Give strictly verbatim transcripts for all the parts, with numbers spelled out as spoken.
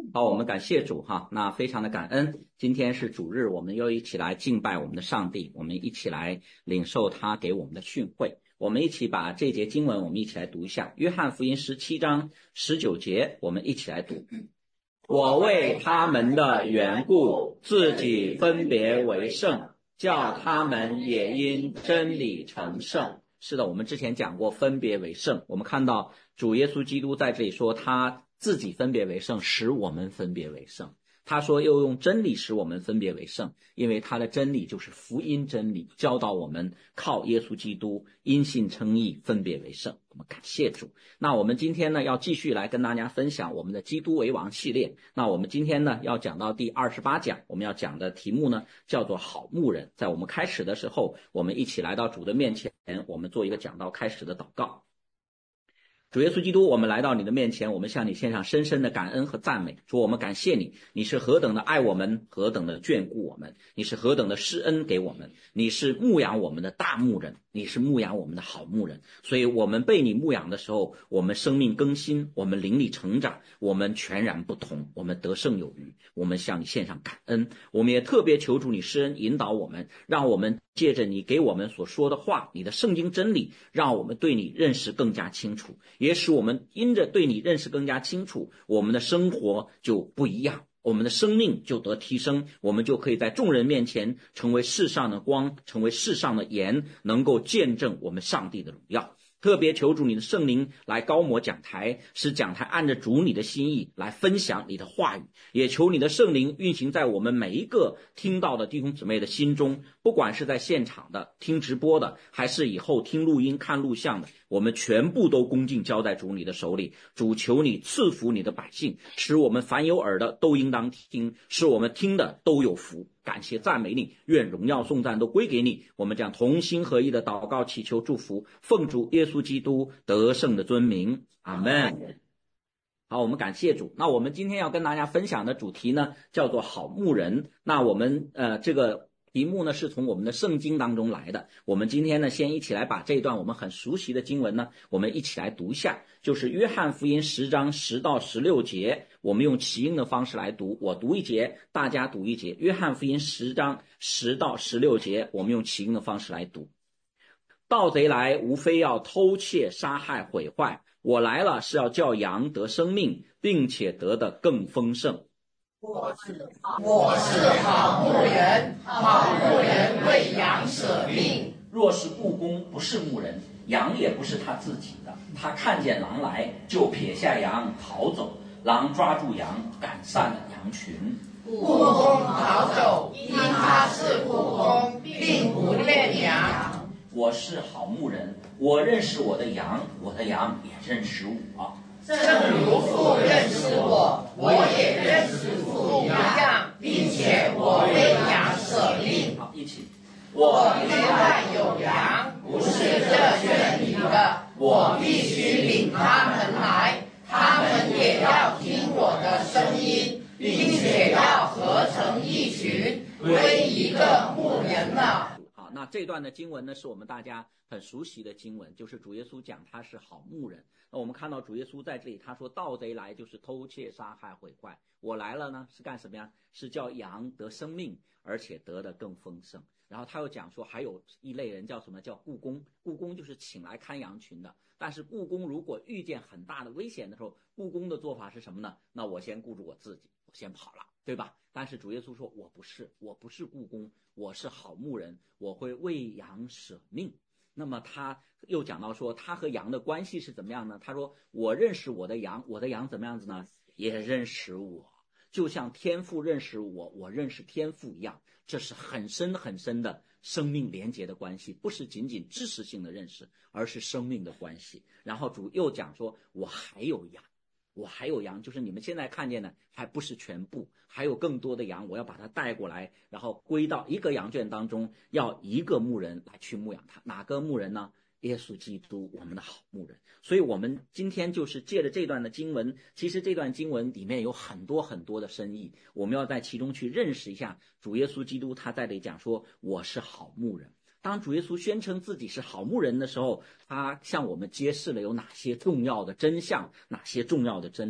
好，我们感谢主哈，那非常的感恩。今天是主日，我们又一起来敬拜我们的上帝，我们一起来领受他给我们的训诲。我们一起把这节经文，我们一起来读一下。约翰福音十七章十九节，我们一起来读。我为他们的缘故，自己分别为圣，叫他们也因真理成圣。是的，我们之前讲过分别为圣，我们看到主耶稣基督在这里说他自己分别为圣，使我们分别为圣。他说又用真理使我们分别为圣，因为他的真理就是福音真理，教导我们靠耶稣基督因信称义，分别为圣。我们感谢主。那我们今天呢要继续来跟大家分享我们的基督为王系列。那我们今天呢要讲到第二十八讲，我们要讲的题目呢叫做好牧人。在我们开始的时候，我们一起来到主的面前，我们做一个讲道开始的祷告。主耶稣基督，我们来到你的面前，我们向你献上深深的感恩和赞美。主，我们感谢你，你是何等的爱我们，何等的眷顾我们，你是何等的施恩给我们，你是牧养我们的大牧人，你是牧养我们的好牧人。所以我们被你牧养的时候，我们生命更新，我们灵里成长，我们全然不同，我们得胜有余。我们向你献上感恩，我们也特别求主你施恩引导我们，让我们借着你给我们所说的话，你的圣经真理，让我们对你认识更加清楚，也使我们因着对你认识更加清楚，我们的生活就不一样，我们的生命就得提升，我们就可以在众人面前成为世上的光，成为世上的盐，能够见证我们上帝的荣耀。特别求主你的圣灵来高摩讲台，使讲台按着主你的心意来分享你的话语，也求你的圣灵运行在我们每一个听到的弟兄姊妹的心中，不管是在现场的听直播的，还是以后听录音看录像的，我们全部都恭敬交在主你的手里。主，求你赐福你的百姓，使我们凡有耳的都应当听，使我们听的都有福。感谢赞美你，愿荣耀颂赞都归给你。我们将同心合意的祷告祈求祝福，奉主耶稣基督得胜的尊名，阿们。好，我们感谢主。那我们今天要跟大家分享的主题呢叫做好牧人。那我们呃这个题目呢是从我们的圣经当中来的。我们今天呢先一起来把这段我们很熟悉的经文呢我们一起来读一下，就是约翰福音十章十到十六节，我们用齐音的方式来读，我读一节大家读一节。约翰福音十章十到十六节，我们用齐音的方式来读。盗贼来无非要偷窃杀害毁坏，我来了是要叫羊得生命，并且得的更丰盛。 我是我是好牧人，好牧人为羊舍命。 若是雇工不是牧人，羊也不是他自己的，他看见狼来，就撇下羊逃走，狼抓住羊，赶散了羊群。 雇工逃走，因他是雇工，并不恋羊。 我是好牧人，我认识我的羊，我的羊也认识我。 正如父认识我，我也认识父一样，并且我为羊舍命。 好，一起。 我另外有羊，不是这圈里的，我必须领他们来，他们也要听我的声音，并且要合成一群，归一个牧人了。 那这段的经文呢是我们大家很熟悉的经文，就是主耶稣讲他是好牧人。那我们看到主耶稣在这里他说盗贼来就是偷窃杀害毁坏，我来了呢是干什么呀？是叫羊得生命，而且得的更丰盛。然后他又讲说还有一类人叫什么，叫雇工。雇工就是请来看羊群的，但是雇工如果遇见很大的危险的时候，雇工的做法是什么呢？那我先顾住我自己，我先跑了，对吧？但是主耶稣说我不是，我不是雇工，我是好牧人，我会为羊舍命。那么他又讲到说他和羊的关系是怎么样呢？他说我认识我的羊，我的羊怎么样子呢？也认识我，就像天父认识我，我认识天父一样。这是很深很深的生命连结的关系，不是仅仅知识性的认识，而是生命的关系。然后主又讲说我还有羊，我还有羊，就是你们现在看见的还不是全部，还有更多的羊，我要把它带过来，然后归到一个羊圈当中，要一个牧人来去牧养它。哪个牧人呢？耶稣基督，我们的好牧人。所以我们今天就是借着这段的经文，其实这段经文里面有很多很多的深意，我们要在其中去认识一下主耶稣基督他在这里讲说我是好牧人。当主耶稣宣称自己是好牧人的时候，他向我们揭示了有哪些重要的真相，哪些重要的真理。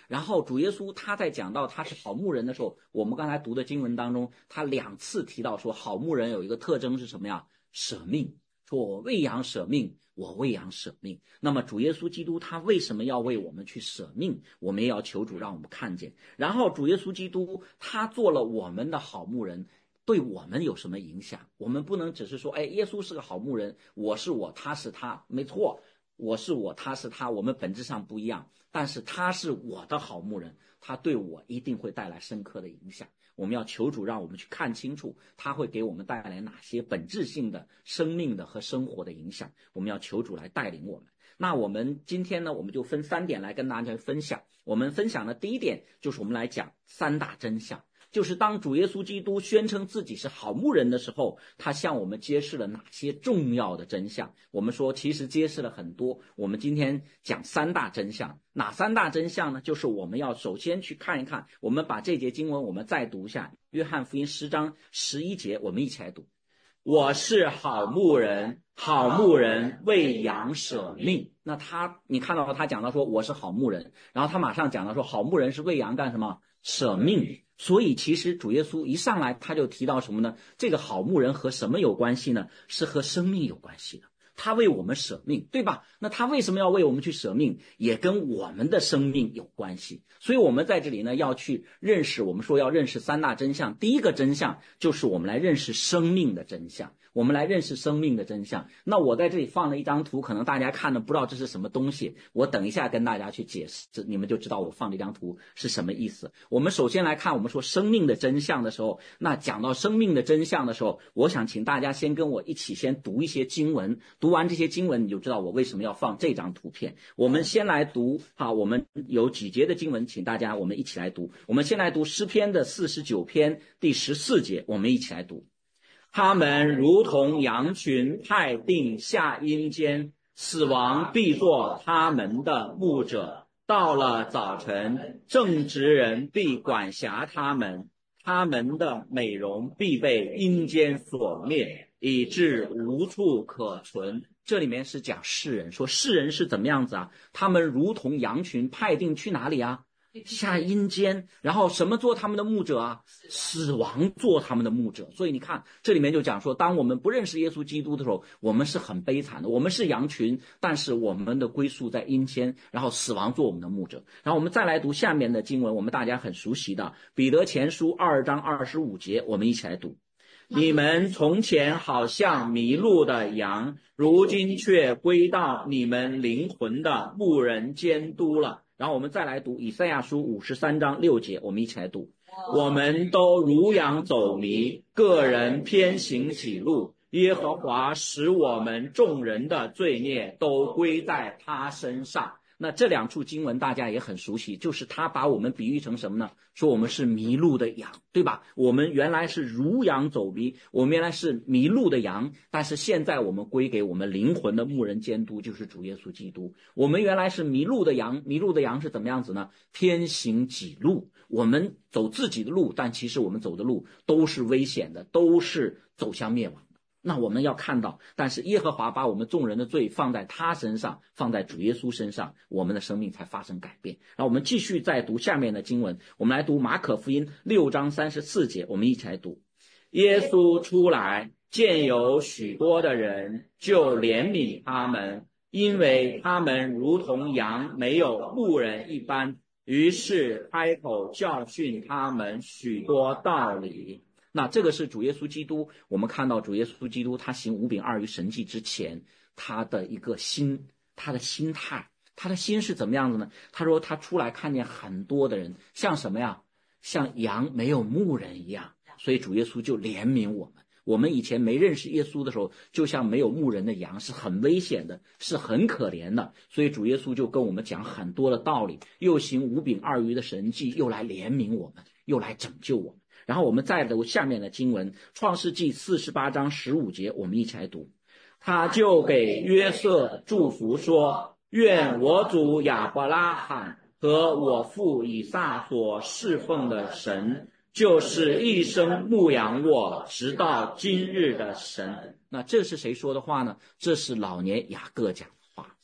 然后主耶稣他在讲到他是好牧人的时候，我们刚才读的经文当中，他两次提到说好牧人有一个特征是什么呀？舍命，说我为羊舍命，我为羊舍命。那么主耶稣基督他为什么要为我们去舍命？我们也要求主让我们看见。然后主耶稣基督他做了我们的好牧人，对我们有什么影响？我们不能只是说，哎，耶稣是个好牧人，我是我，他是他，没错，我是我，他是他，我们本质上不一样，但是他是我的好牧人，他对我一定会带来深刻的影响。我们要求主让我们去看清楚，他会给我们带来哪些本质性的生命的和生活的影响，我们要求主来带领我们。那我们今天呢，我们就分三点来跟大家分享。我们分享的第一点就是我们来讲三大真相，就是当主耶稣基督宣称自己是好牧人的时候，他向我们揭示了哪些重要的真相。我们说其实揭示了很多，我们今天讲三大真相。哪三大真相呢？就是我们要首先去看一看，我们把这节经文我们再读一下，约翰福音十章十一节，我们一起来读。我是好牧人，好牧人为羊舍命。那他你看到他讲到说我是好牧人，然后他马上讲到说好牧人是为羊干什么？舍命。所以其实主耶稣一上来他就提到什么呢？这个好牧人和什么有关系呢？是和生命有关系的。他为我们舍命，对吧？那他为什么要为我们去舍命？也跟我们的生命有关系。所以我们在这里呢，要去认识，我们说要认识三大真相。第一个真相就是我们来认识生命的真相，我们来认识生命的真相。那我在这里放了一张图，可能大家看的不知道这是什么东西，我等一下跟大家去解释，你们就知道我放这张图是什么意思。我们首先来看，我们说生命的真相的时候，那讲到生命的真相的时候，我想请大家先跟我一起先读一些经文，读完这些经文你就知道我为什么要放这张图片。我们先来读好，我们有几节的经文，请大家我们一起来读。我们先来读诗篇的四十九篇第十四节，我们一起来读。他们如同羊群派定下阴间，死亡必做他们的牧者。到了早晨，正直人必管辖他们，他们的美容必被阴间所灭，以致无处可存。这里面是讲世人，说世人是怎么样子啊？他们如同羊群派定去哪里啊？下阴间。然后什么做他们的牧者啊？死亡做他们的牧者。所以你看这里面就讲说，当我们不认识耶稣基督的时候，我们是很悲惨的，我们是羊群，但是我们的归宿在阴间，然后死亡做我们的牧者。然后我们再来读下面的经文，我们大家很熟悉的彼得前书二章二十五节，我们一起来读。你们从前好像迷路的羊，如今却归到你们灵魂的牧人监督了。然后我们再来读以赛亚书五十三章六节，我们一起来读。我们都如羊走迷，个人偏行己路，耶和华使我们众人的罪孽都归在他身上。那这两处经文大家也很熟悉，就是他把我们比喻成什么呢？说我们是迷路的羊，对吧？我们原来是如羊走迷，我们原来是迷路的羊，但是现在我们归给我们灵魂的牧人监督，就是主耶稣基督。我们原来是迷路的羊，迷路的羊是怎么样子呢？偏行己路，我们走自己的路，但其实我们走的路都是危险的，都是走向灭亡。那我们要看到，但是耶和华把我们众人的罪放在他身上，放在主耶稣身上，我们的生命才发生改变。然后我们继续再读下面的经文，我们来读马可福音六章三十四节，我们一起来读。耶稣出来，见有许多的人，就怜悯他们，因为他们如同羊没有牧人一般，于是开口教训他们许多道理。那这个是主耶稣基督，我们看到主耶稣基督他行五饼二鱼神迹之前，他的一个心，他的心态，他的心是怎么样子呢？他说他出来看见很多的人，像什么呀？像羊没有牧人一样，所以主耶稣就怜悯我们。我们以前没认识耶稣的时候，就像没有牧人的羊，是很危险的，是很可怜的。所以主耶稣就跟我们讲很多的道理，又行五饼二鱼的神迹，又来怜悯我们，又来拯救我们。然后我们再读下面的经文，创世纪四十八章十五节，我们一起来读。他就给约瑟祝福说，愿我主亚伯拉罕和我父以撒所侍奉的神，就是一生牧养我直到今日的神。那这是谁说的话呢？这是老年雅各讲的话。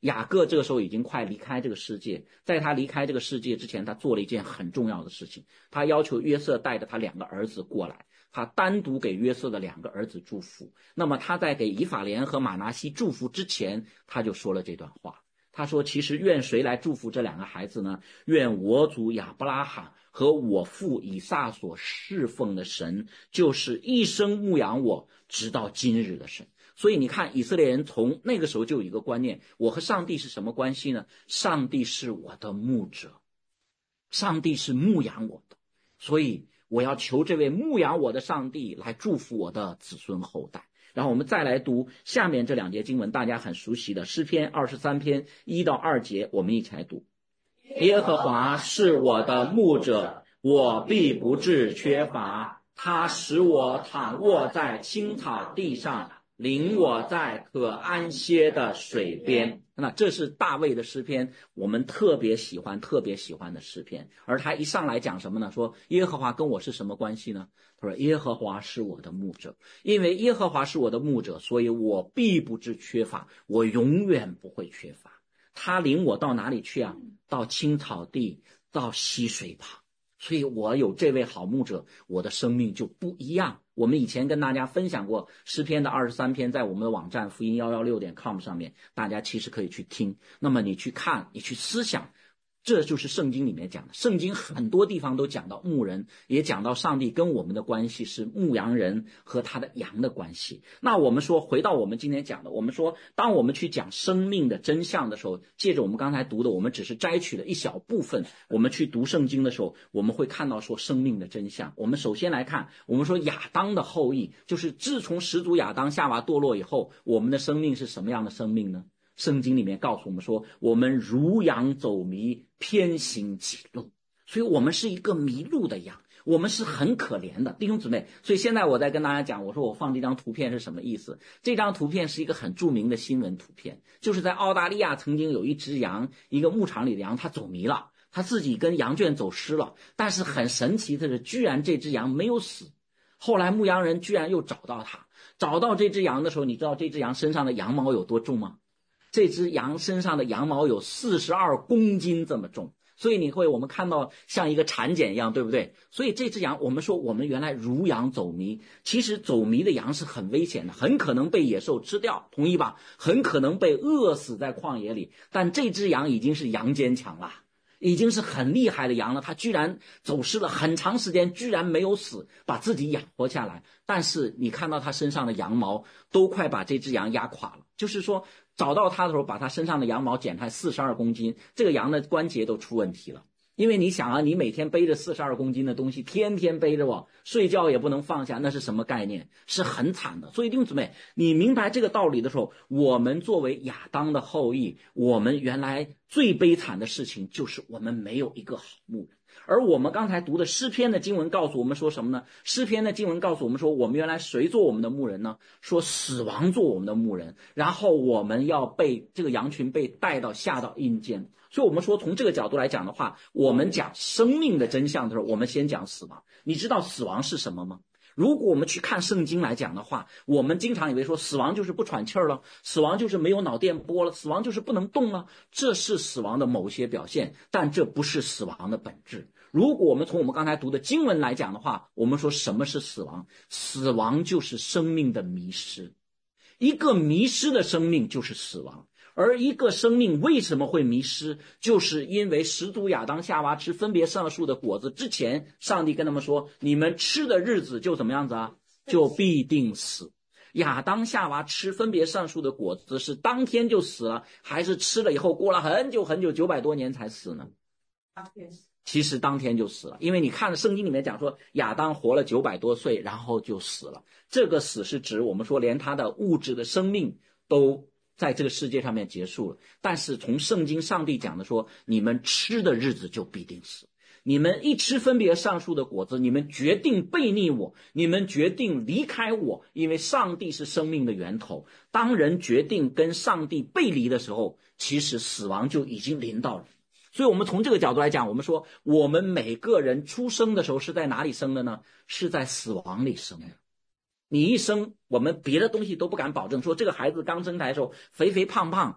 雅各这个时候已经快离开这个世界，在他离开这个世界之前，他做了一件很重要的事情，他要求约瑟带着他两个儿子过来，他单独给约瑟的两个儿子祝福。那么他在给以法莲和马拿西祝福之前，他就说了这段话。他说，其实愿谁来祝福这两个孩子呢？愿我主亚伯拉罕和我父以撒所侍奉的神，就是一生牧养我直到今日的神。所以你看，以色列人从那个时候就有一个观念，我和上帝是什么关系呢？上帝是我的牧者，上帝是牧养我的，所以我要求这位牧养我的上帝来祝福我的子孙后代。然后我们再来读下面这两节经文，大家很熟悉的诗篇二十三篇一到二节，我们一起来读。耶和华是我的牧者，我必不致缺乏。他使我躺卧在青草地上，领我在可安歇的水边。那这是大卫的诗篇，我们特别喜欢特别喜欢的诗篇。而他一上来讲什么呢？说耶和华跟我是什么关系呢？他说耶和华是我的牧者，因为耶和华是我的牧者，所以我必不致缺乏，我永远不会缺乏。他领我到哪里去啊？到青草地，到溪水旁。所以我有这位好牧者，我的生命就不一样。我们以前跟大家分享过诗篇的二十三篇，在我们的网站福音一一六点 com 上面，大家其实可以去听。那么你去看，你去思想，这就是圣经里面讲的。圣经很多地方都讲到牧人，也讲到上帝跟我们的关系是牧羊人和他的羊的关系。那我们说回到我们今天讲的，我们说当我们去讲生命的真相的时候，借着我们刚才读的，我们只是摘取了一小部分，我们去读圣经的时候，我们会看到说生命的真相。我们首先来看，我们说亚当的后裔，就是自从始祖亚当夏娃堕落以后，我们的生命是什么样的生命呢？圣经里面告诉我们说，我们如羊走迷，偏行己路。所以我们是一个迷路的羊，我们是很可怜的弟兄姊妹。所以现在我在跟大家讲，我说我放这张图片是什么意思？这张图片是一个很著名的新闻图片，就是在澳大利亚曾经有一只羊，一个牧场里的羊，它走迷了，它自己跟羊圈走失了，但是很神奇的是，居然这只羊没有死。后来牧羊人居然又找到它，找到这只羊的时候，你知道这只羊身上的羊毛有多重吗？这只羊身上的羊毛有四十二公斤这么重，所以你会我们看到像一个产检一样，对不对？所以这只羊，我们说我们原来如羊走迷，其实走迷的羊是很危险的，很可能被野兽吃掉，同意吧？很可能被饿死在旷野里。但这只羊已经是羊坚强了，已经是很厉害的羊了，它居然走失了很长时间，居然没有死，把自己养活下来。但是你看到它身上的羊毛都快把这只羊压垮了，就是说找到它的时候，把它身上的羊毛剪开四十二公斤，这个羊的关节都出问题了。因为你想啊，你每天背着四十二公斤的东西，天天背着我，睡觉也不能放下，那是什么概念？是很惨的。所以弟兄姊妹，你明白这个道理的时候，我们作为亚当的后裔，我们原来最悲惨的事情就是我们没有一个好牧人。而我们刚才读的诗篇的经文告诉我们说什么呢？诗篇的经文告诉我们说，我们原来谁做我们的牧人呢？说死亡做我们的牧人，然后我们要被这个羊群被带到下到阴间。所以我们说从这个角度来讲的话，我们讲生命的真相的时候，我们先讲死亡。你知道死亡是什么吗？如果我们去看圣经来讲的话，我们经常以为说死亡就是不喘气儿了，死亡就是没有脑电波了，死亡就是不能动了，这是死亡的某些表现，但这不是死亡的本质。如果我们从我们刚才读的经文来讲的话，我们说什么是死亡？死亡就是生命的迷失，一个迷失的生命就是死亡。而一个生命为什么会迷失，就是因为始祖亚当夏娃吃分别善恶树的果子之前，上帝跟他们说，你们吃的日子就怎么样子啊？就必定死。亚当夏娃吃分别善恶树的果子是当天就死了，还是吃了以后过了很久很久九百多年才死呢？其实当天就死了，因为你看圣经里面讲说亚当活了九百多岁然后就死了。这个死是指我们说连他的物质的生命都在这个世界上面结束了，但是从圣经上帝讲的说，你们吃的日子就必定死。你们一吃分别善恶树的果子，你们决定背逆我，你们决定离开我，因为上帝是生命的源头。当人决定跟上帝背离的时候，其实死亡就已经临到了。所以我们从这个角度来讲，我们说我们每个人出生的时候是在哪里生的呢？是在死亡里生的。你一生，我们别的东西都不敢保证，说这个孩子刚生出来的时候肥肥胖胖，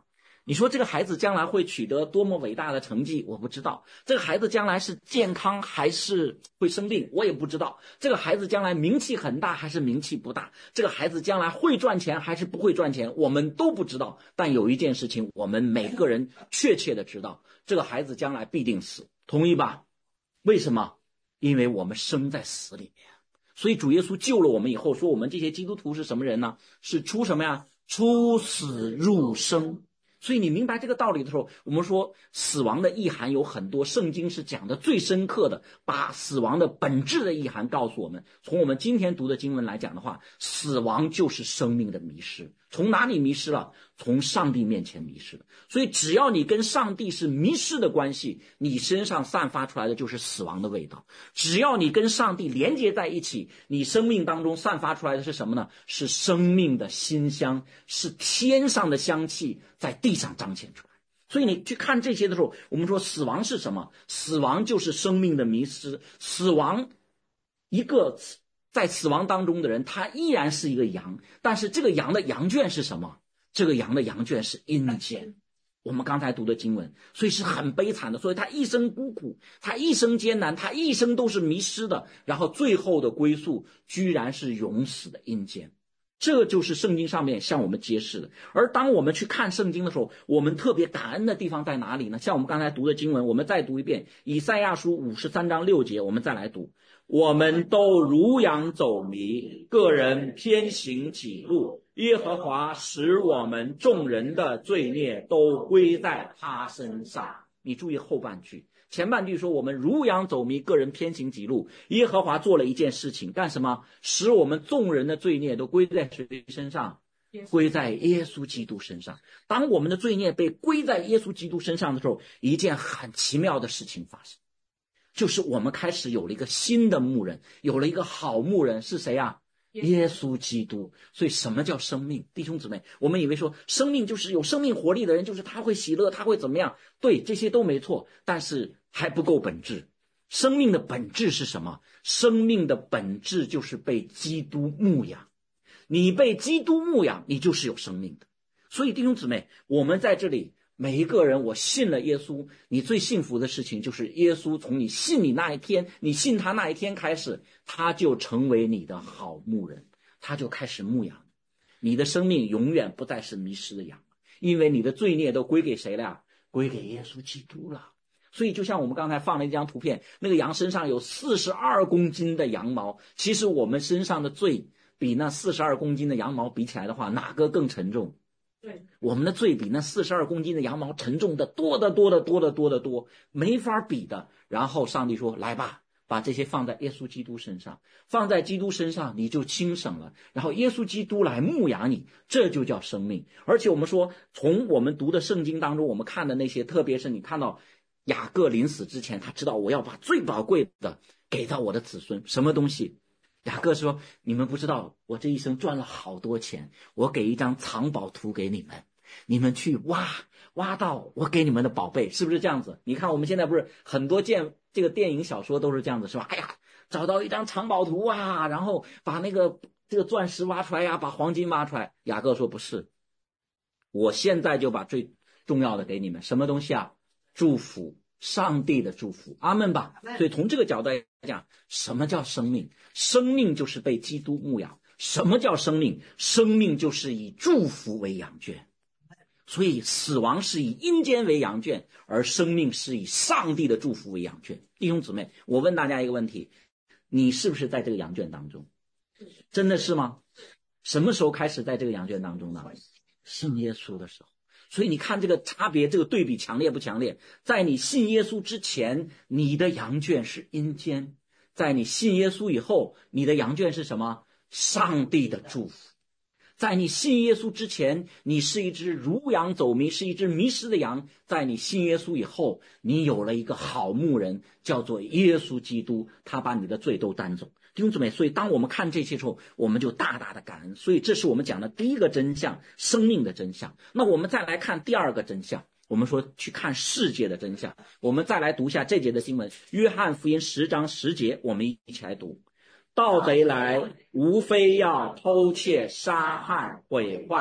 你说这个孩子将来会取得多么伟大的成绩，我不知道。这个孩子将来是健康还是会生病，我也不知道。这个孩子将来名气很大还是名气不大，这个孩子将来会赚钱还是不会赚钱，我们都不知道。但有一件事情我们每个人确切的知道，这个孩子将来必定死，同意吧？为什么？因为我们生在死里面。所以主耶稣救了我们以后，说我们这些基督徒是什么人呢？是出什么呀？出死入生。所以你明白这个道理的时候，我们说死亡的意涵有很多，圣经是讲的最深刻的，把死亡的本质的意涵告诉我们。从我们今天读的经文来讲的话，死亡就是生命的迷失。从哪里迷失了？从上帝面前迷失了。所以只要你跟上帝是迷失的关系，你身上散发出来的就是死亡的味道。只要你跟上帝连接在一起，你生命当中散发出来的是什么呢？是生命的馨香，是天上的香气在地上彰显出来。所以你去看这些的时候，我们说死亡是什么？死亡就是生命的迷失。死亡，一个在死亡当中的人，他依然是一个羊，但是这个羊的羊圈是什么？这个羊的羊圈是阴间。我们刚才读的经文，所以是很悲惨的。所以他一生孤苦，他一生艰难，他一生都是迷失的，然后最后的归宿居然是永死的阴间。这就是圣经上面向我们揭示的。而当我们去看圣经的时候，我们特别感恩的地方在哪里呢？像我们刚才读的经文，我们再读一遍以赛亚书五十三章六节，我们再来读。我们都如羊走迷，个人偏行己路，耶和华使我们众人的罪孽都归在他身上。你注意后半句，前半句说我们如羊走迷，个人偏行己路，耶和华做了一件事情，干什么？使我们众人的罪孽都归在谁身上？归在耶稣基督身上。当我们的罪孽被归在耶稣基督身上的时候，一件很奇妙的事情发生，就是我们开始有了一个新的牧人，有了一个好牧人，是谁啊？耶稣基督。所以什么叫生命？弟兄姊妹，我们以为说生命就是有生命活力的人，就是他会喜乐，他会怎么样？对，这些都没错，但是还不够本质。生命的本质是什么？生命的本质就是被基督牧养。你被基督牧养，你就是有生命的。所以弟兄姊妹，我们在这里每一个人，我信了耶稣，你最幸福的事情就是耶稣从你信你那一天，你信他那一天开始，他就成为你的好牧人，他就开始牧养你。你的生命永远不再是迷失的羊，因为你的罪孽都归给谁了呀？归给耶稣基督了。所以就像我们刚才放了一张图片，那个羊身上有四十二公斤的羊毛，其实我们身上的罪比那四十二公斤的羊毛比起来的话，哪个更沉重？对，我们的罪比那四十二公斤的羊毛沉重的多得多得多得多得多，没法比的。然后上帝说，来吧，把这些放在耶稣基督身上，放在基督身上你就轻省了，然后耶稣基督来牧养你，这就叫生命。而且我们说，从我们读的圣经当中，我们看的那些，特别是你看到雅各临死之前，他知道我要把最宝贵的给到我的子孙，什么东西？雅各说，你们不知道我这一生赚了好多钱，我给一张藏宝图给你们，你们去挖挖到我给你们的宝贝，是不是这样子？你看我们现在不是很多件这个电影小说都是这样子，是吧？哎呀，找到一张藏宝图啊，然后把那个这个钻石挖出来呀，把黄金挖出来。雅各说不是，我现在就把最重要的给你们，什么东西啊？祝福，上帝的祝福，阿们吧。所以从这个角度来讲，什么叫生命？生命就是被基督牧养。什么叫生命？生命就是以祝福为羊圈。所以死亡是以阴间为羊圈，而生命是以上帝的祝福为羊圈。弟兄姊妹，我问大家一个问题，你是不是在这个羊圈当中？真的是吗？什么时候开始在这个羊圈当中呢？信耶稣的时候。所以你看这个差别，这个对比强烈不强烈？在你信耶稣之前，你的羊圈是阴间；在你信耶稣以后，你的羊圈是什么？上帝的祝福。在你信耶稣之前，你是一只如羊走迷，是一只迷失的羊；在你信耶稣以后，你有了一个好牧人，叫做耶稣基督，他把你的罪都担走。弟兄姊妹，所以当我们看这些时候，我们就大大的感恩。所以这是我们讲的第一个真相，生命的真相。那我们再来看第二个真相，我们说去看世界的真相。我们再来读一下这节的经文，约翰福音十章十节，我们一起来读。盗贼来，无非要偷窃、杀害、毁坏。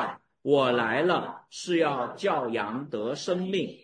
我来了是要叫羊得生命。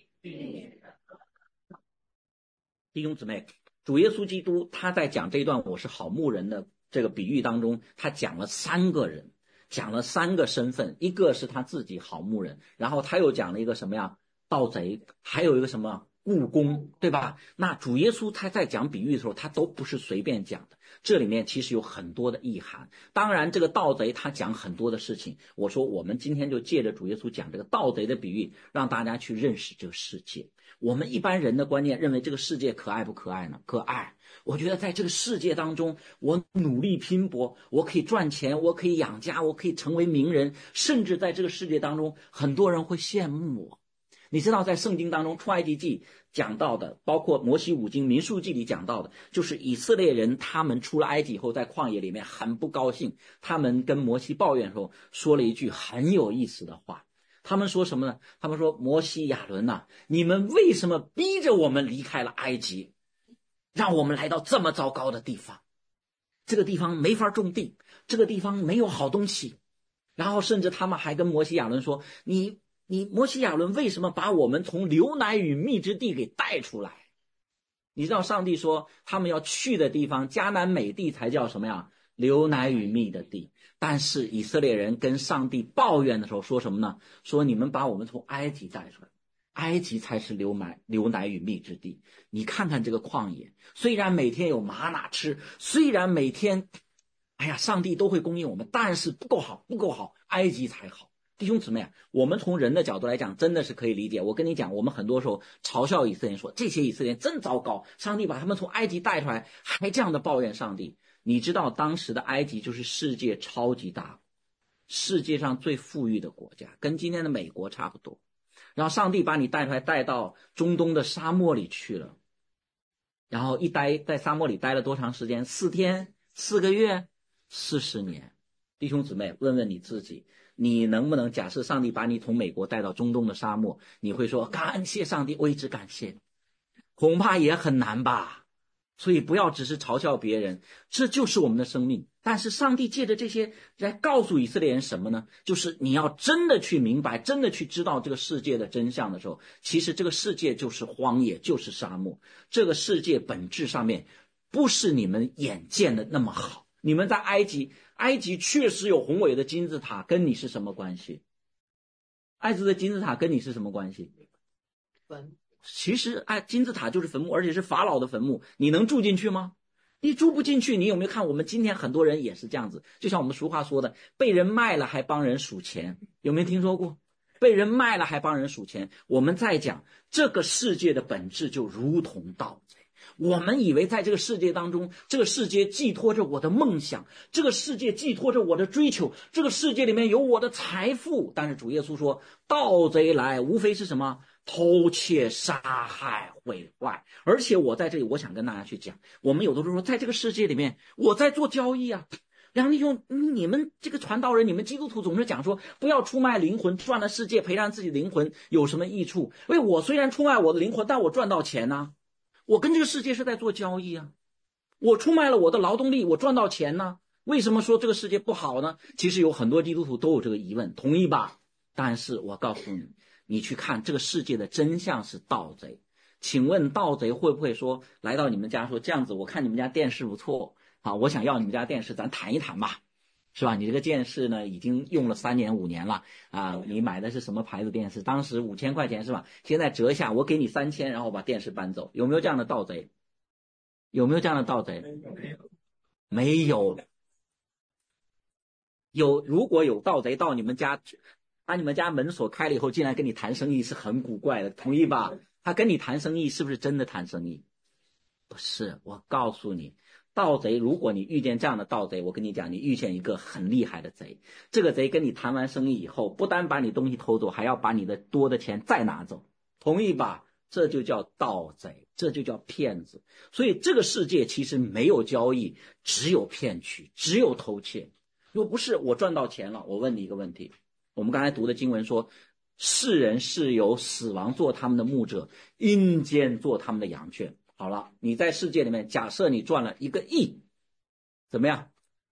弟兄姊妹，主耶稣基督他在讲这段我是好牧人的这个比喻当中，他讲了三个人，讲了三个身份，一个是他自己好牧人，然后他又讲了一个什么呀？盗贼，还有一个什么雇工，对吧？那主耶稣他在讲比喻的时候，他都不是随便讲的，这里面其实有很多的意涵。当然这个盗贼他讲很多的事情，我说我们今天就借着主耶稣讲这个盗贼的比喻，让大家去认识这个世界。我们一般人的观念认为这个世界可爱不可爱呢？可爱。我觉得在这个世界当中，我努力拼搏，我可以赚钱，我可以养家，我可以成为名人，甚至在这个世界当中很多人会羡慕我。你知道在圣经当中出埃及记讲到的，包括摩西五经民数记里讲到的，就是以色列人他们出了埃及以后在旷野里面很不高兴，他们跟摩西抱怨的时候说了一句很有意思的话。他们说什么呢？他们说摩西亚伦啊，你们为什么逼着我们离开了埃及，让我们来到这么糟糕的地方？这个地方没法种地，这个地方没有好东西。然后甚至他们还跟摩西亚伦说，你你摩西亚伦为什么把我们从流奶与蜜之地给带出来？你知道上帝说他们要去的地方迦南美地才叫什么呀？流奶与蜜的地。但是以色列人跟上帝抱怨的时候说什么呢？说你们把我们从埃及带出来，埃及才是流奶流奶与蜜之地。你看看这个旷野，虽然每天有玛瑙吃，虽然每天哎呀上帝都会供应我们，但是不够好不够好，埃及才好。弟兄姊妹啊，我们从人的角度来讲真的是可以理解。我跟你讲，我们很多时候嘲笑以色列人说这些以色列人真糟糕，上帝把他们从埃及带出来还这样的抱怨上帝。你知道当时的埃及就是世界超级大，世界上最富裕的国家，跟今天的美国差不多。然后上帝把你带出来，带到中东的沙漠里去了，然后一待在沙漠里待了多长时间？四天、四个月、四十年。弟兄姊妹，问问你自己，你能不能假设上帝把你从美国带到中东的沙漠，你会说感谢上帝，我一直感谢？恐怕也很难吧。所以不要只是嘲笑别人，这就是我们的生命。但是上帝借着这些来告诉以色列人什么呢？就是你要真的去明白，真的去知道这个世界的真相的时候，其实这个世界就是荒野，就是沙漠。这个世界本质上面不是你们眼见的那么好。你们在埃及，埃及确实有宏伟的金字塔，跟你是什么关系？埃及的金字塔跟你是什么关系？ 坟。 其实哎，金字塔就是坟墓，而且是法老的坟墓，你能住进去吗？你住不进去。你有没有看我们今天很多人也是这样子，就像我们俗话说的，被人卖了还帮人数钱，有没有听说过？被人卖了还帮人数钱。我们在讲这个世界的本质就如同盗贼，我们以为在这个世界当中，这个世界寄托着我的梦想，这个世界寄托着我的追求，这个世界里面有我的财富。但是主耶稣说，盗贼来无非是什么？偷窃杀害毁坏。而且我在这里我想跟大家去讲，我们有的时候说在这个世界里面我在做交易啊。梁弟兄，你们这个传道人，你们基督徒总是讲说不要出卖灵魂，赚了世界赔上自己的灵魂有什么益处？因为我虽然出卖我的灵魂，但我赚到钱啊，我跟这个世界是在做交易啊。我出卖了我的劳动力，我赚到钱呢，为什么说这个世界不好呢？其实有很多基督徒都有这个疑问，同意吧？但是我告诉你，你去看这个世界的真相是盗贼。请问盗贼会不会说来到你们家说，这样子我看你们家电视不错啊，我想要你们家电视，咱谈一谈吧，是吧？你这个电视呢已经用了三年五年了啊，你买的是什么牌子电视？当时五千块钱是吧？现在折一下，我给你三千，然后把电视搬走。有没有这样的盗贼？有没有这样的盗贼？没有。有，如果有盗贼到你们家，把你们家门锁开了以后进来跟你谈生意，是很古怪的，同意吧？他跟你谈生意是不是真的谈生意？不是。我告诉你，盗贼，如果你遇见这样的盗贼，我跟你讲，你遇见一个很厉害的贼。这个贼跟你谈完生意以后，不单把你东西偷走，还要把你的多的钱再拿走，同意吧？这就叫盗贼，这就叫骗子。所以这个世界其实没有交易，只有骗取，只有偷窃。若不是我赚到钱了，我问你一个问题，我们刚才读的经文说，世人是由死亡做他们的牧者，阴间做他们的羊圈。好了，你在世界里面，假设你赚了一个亿，怎么样？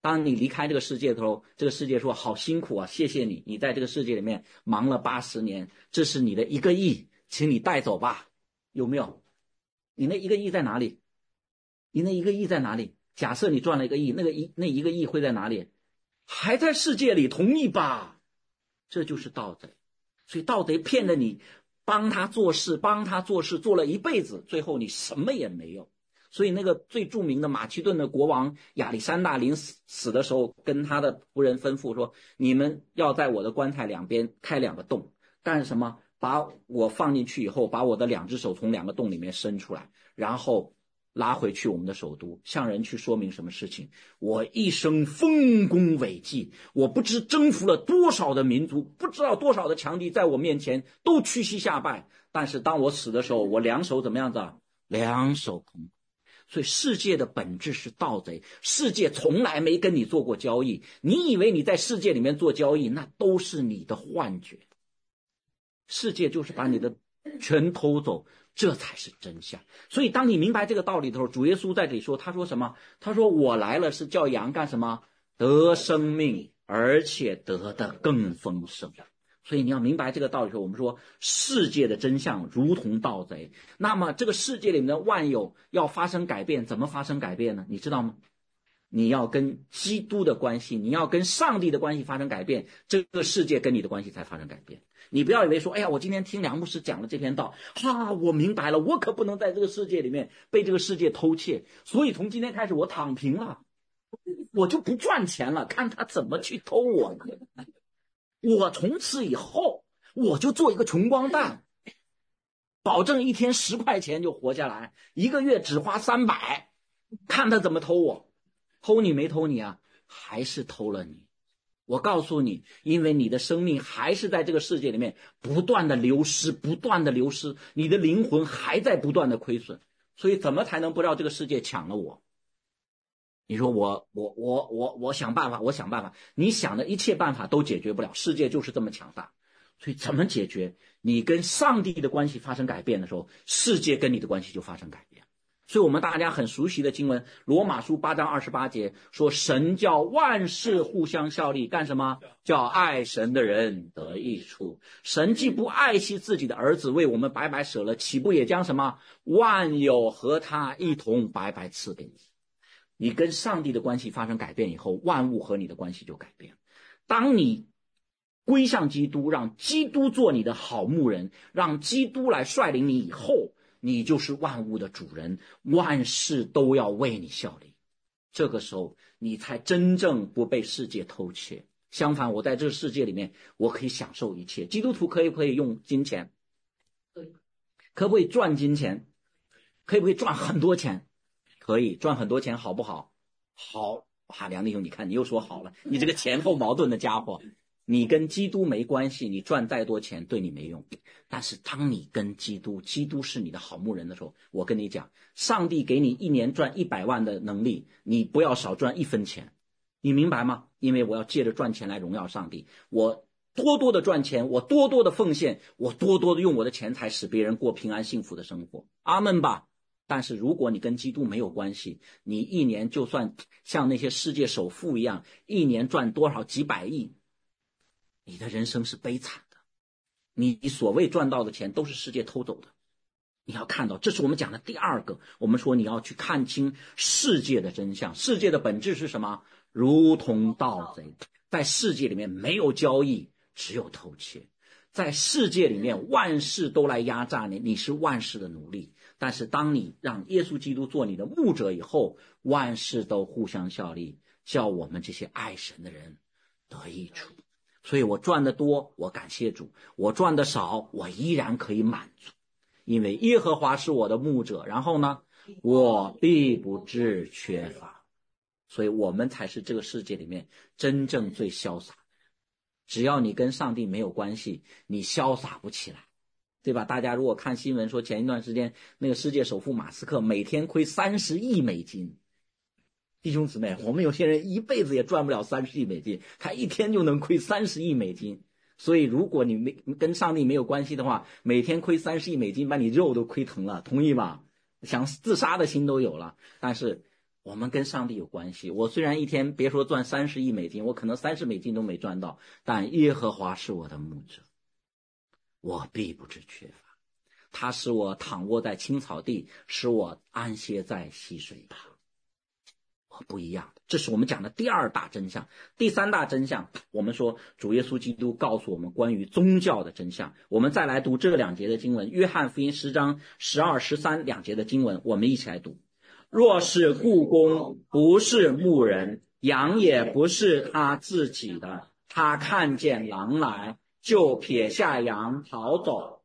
当你离开这个世界的时候，这个世界说好辛苦啊，谢谢你，你在这个世界里面忙了八十年，这是你的一个亿，请你带走吧。有没有？你那一个亿在哪里？你那一个亿在哪里？假设你赚了一个亿，那个一那一个亿会在哪里？还在世界里，同意吧？这就是盗贼。所以盗贼骗了你，帮他做事，帮他做事，做了一辈子，最后你什么也没有。所以那个最著名的马其顿的国王亚历山大临死死的时候，跟他的仆人吩咐说：你们要在我的棺材两边开两个洞，干什么？把我放进去以后，把我的两只手从两个洞里面伸出来，然后拉回去我们的首都，向人去说明什么事情？我一生丰功伟绩，我不知征服了多少的民族，不知道多少的强敌在我面前都屈膝下拜，但是当我死的时候，我两手怎么样子啊？两手空。所以世界的本质是盗贼，世界从来没跟你做过交易，你以为你在世界里面做交易，那都是你的幻觉。世界就是把你的全偷走，这才是真相。所以当你明白这个道理的时候，主耶稣在这里说，他说什么？他说我来了是叫羊干什么？得生命，而且得的更丰盛。所以你要明白这个道理的时候，我们说世界的真相如同盗贼。那么这个世界里面的万有要发生改变，怎么发生改变呢？你知道吗？你要跟基督的关系，你要跟上帝的关系发生改变，这个世界跟你的关系才发生改变。你不要以为说，哎呀，我今天听梁牧师讲了这篇道，哈，我明白了，我可不能在这个世界里面被这个世界偷窃，所以从今天开始我躺平了，我就不赚钱了，看他怎么去偷我呢。我从此以后我就做一个穷光蛋，保证一天十块钱就活下来，一个月只花三百，看他怎么偷我。偷你没偷你啊？还是偷了你。我告诉你，因为你的生命还是在这个世界里面不断的流失，不断的流失，你的灵魂还在不断的亏损，所以怎么才能不让这个世界抢了我？你说我我我我我想办法，我想办法，你想的一切办法都解决不了，世界就是这么强大。所以怎么解决？你跟上帝的关系发生改变的时候，世界跟你的关系就发生改变。所以我们大家很熟悉的经文，罗马书八章二十八节说，神叫万事互相效力，干什么？叫爱神的人得益处。神既不爱惜自己的儿子为我们白白舍了，岂不也将什么万有和他一同白白赐给你？你跟上帝的关系发生改变以后，万物和你的关系就改变。当你归向基督，让基督做你的好牧人，让基督来率领你以后，你就是万物的主人，万事都要为你效力。这个时候你才真正不被世界偷窃。相反，我在这个世界里面我可以享受一切。基督徒可以不可以用金钱？可不可以赚金钱？可以不可以赚很多钱？可以赚很多钱，好不好？好啊，梁弟兄，你看你又说好了，你这个前后矛盾的家伙。你跟基督没关系，你赚再多钱对你没用。但是当你跟基督，基督是你的好牧人的时候，我跟你讲，上帝给你一年赚一百万的能力，你不要少赚一分钱。你明白吗？因为我要借着赚钱来荣耀上帝，我多多的赚钱，我多多的奉献，我多多的用我的钱财使别人过平安幸福的生活。阿们吧。但是如果你跟基督没有关系，你一年就算像那些世界首富一样，一年赚多少几百亿，你的人生是悲惨的。你所谓赚到的钱都是世界偷走的。你要看到，这是我们讲的第二个，我们说你要去看清世界的真相。世界的本质是什么？如同盗贼。在世界里面没有交易，只有偷窃。在世界里面万事都来压榨你，你是万事的奴隶。但是当你让耶稣基督做你的牧者以后，万事都互相效力，叫我们这些爱神的人得益处。所以我赚得多，我感谢主；我赚得少，我依然可以满足，因为耶和华是我的牧者。然后呢，我必不致缺乏。所以我们才是这个世界里面真正最潇洒的。只要你跟上帝没有关系，你潇洒不起来，对吧？大家如果看新闻说，前一段时间那个世界首富马斯克每天亏三十亿美金。弟兄姊妹，我们有些人一辈子也赚不了三十亿美金，他一天就能亏三十亿美金。所以如果你没跟上帝没有关系的话，每天亏三十亿美金，把你肉都亏疼了，同意吗？想自杀的心都有了。但是我们跟上帝有关系。我虽然一天别说赚三十亿美金，我可能三十美金都没赚到，但耶和华是我的牧者，我必不致缺乏。他使我躺卧在青草地，使我安歇在溪水旁。我不一样的，这是我们讲的第二大真相。第三大真相，我们说主耶稣基督告诉我们关于宗教的真相。我们再来读这两节的经文，约翰福音十章十二、十三两节的经文，我们一起来读。若是雇工不是牧人，羊也不是他自己的，他看见狼来，就撇下羊逃走，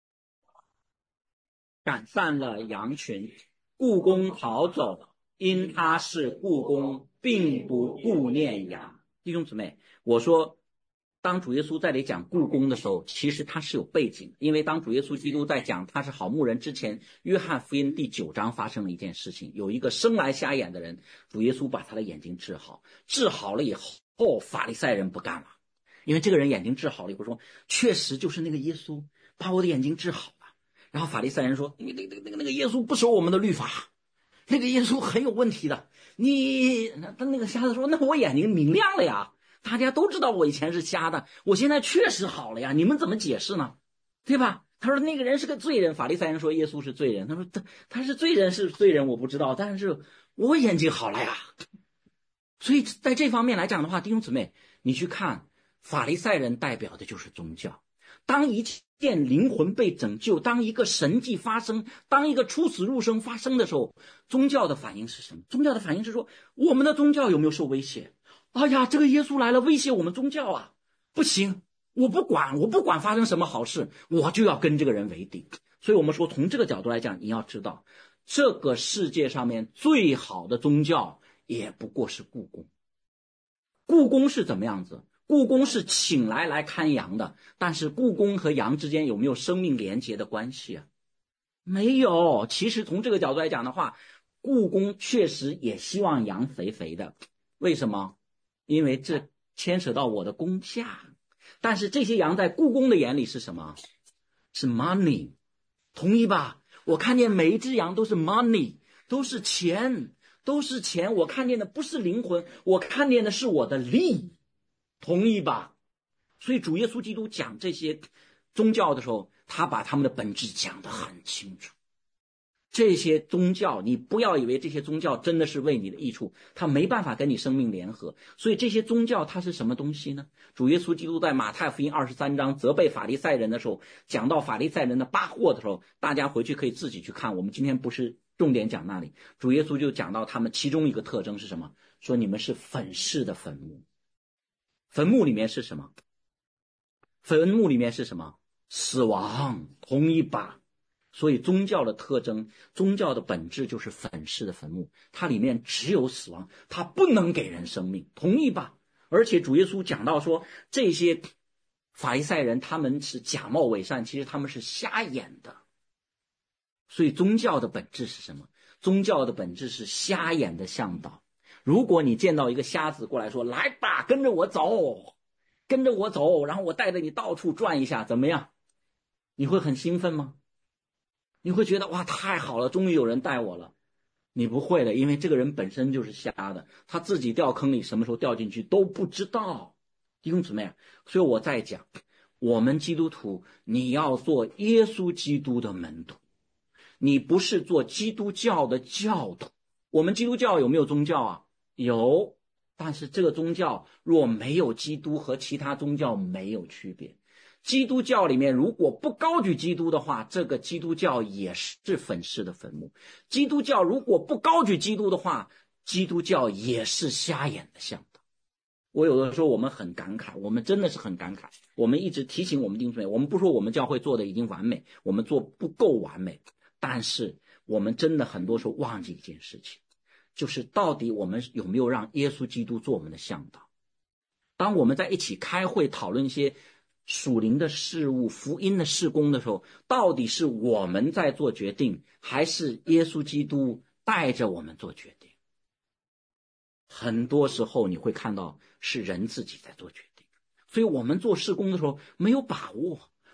赶散了羊群。雇工逃走，因他是雇工，并不顾念羊。弟兄姊妹，我说当主耶稣在这里讲雇工的时候，其实他是有背景，因为当主耶稣基督在讲他是好牧人之前，约翰福音第九章发生了一件事情，有一个生来瞎眼的人，主耶稣把他的眼睛治好，治好了以后，法利赛人不干了，因为这个人眼睛治好了以后说，确实就是那个耶稣把我的眼睛治好了。然后法利赛人说，那个那个那个耶稣不守我们的律法，那个耶稣很有问题的。你他那个瞎子说，那我眼睛明亮了呀，大家都知道我以前是瞎的，我现在确实好了呀，你们怎么解释呢？对吧？他说那个人是个罪人，法利赛人说耶稣是罪人，他说他他是罪人是罪人我不知道，但是我眼睛好了呀。所以在这方面来讲的话，弟兄姊妹，你去看法利赛人代表的就是宗教。当一件灵魂被拯救，当一个神迹发生，当一个出死入生发生的时候，宗教的反应是什么？宗教的反应是说，我们的宗教有没有受威胁？哎呀，这个耶稣来了，威胁我们宗教啊！不行，我不管，我不管发生什么好事，我就要跟这个人为敌。所以我们说，从这个角度来讲，你要知道，这个世界上面最好的宗教也不过是雇工。雇工是怎么样子？雇工是请来来看羊的，但是雇工和羊之间有没有生命连结的关系啊？没有。其实从这个角度来讲的话，雇工确实也希望羊肥肥的。为什么？因为这牵扯到我的工价。但是这些羊在雇工的眼里是什么？是 money， 同意吧？我看见每一只羊都是 money， 都是钱，都是钱。我看见的不是灵魂，我看见的是我的利益。同意吧？所以主耶稣基督讲这些宗教的时候，他把他们的本质讲得很清楚。这些宗教，你不要以为这些宗教真的是为你的益处，他没办法跟你生命联合。所以这些宗教它是什么东西呢？主耶稣基督在马太福音二十三章责备法利赛人的时候，讲到法利赛人的八祸的时候，大家回去可以自己去看，我们今天不是重点讲那里。主耶稣就讲到他们其中一个特征是什么？说你们是粉饰的坟墓。坟墓里面是什么？坟墓里面是什么？死亡，同意吧？所以宗教的特征，宗教的本质就是粉饰的坟墓，它里面只有死亡，它不能给人生命，同意吧？而且主耶稣讲到说，这些法利赛人他们是假冒伪善，其实他们是瞎眼的。所以宗教的本质是什么？宗教的本质是瞎眼的向导。如果你见到一个瞎子过来说，来吧，跟着我走，跟着我走，然后我带着你到处转一下，怎么样？你会很兴奋吗？你会觉得哇，太好了，终于有人带我了。你不会的，因为这个人本身就是瞎的，他自己掉坑里什么时候掉进去都不知道。弟兄姊妹，所以我在讲，我们基督徒，你要做耶稣基督的门徒，你不是做基督教的教徒。我们基督教有没有宗教啊？有，但是这个宗教若没有基督，和其他宗教没有区别。基督教里面如果不高举基督的话，这个基督教也是粉饰的坟墓。基督教如果不高举基督的话，基督教也是瞎眼的向导。我有的时候我们很感慨，我们真的是很感慨，我们一直提醒我们弟兄姊妹，我们不说我们教会做的已经完美，我们做不够完美，但是我们真的很多时候忘记一件事情，就是到底我们有没有让耶稣基督做我们的向导。当我们在一起开会讨论一些属灵的事物、福音的事工的时候，到底是我们在做决定，还是耶稣基督带着我们做决定？很多时候你会看到是人自己在做决定，所以我们做事工的时候没有把握，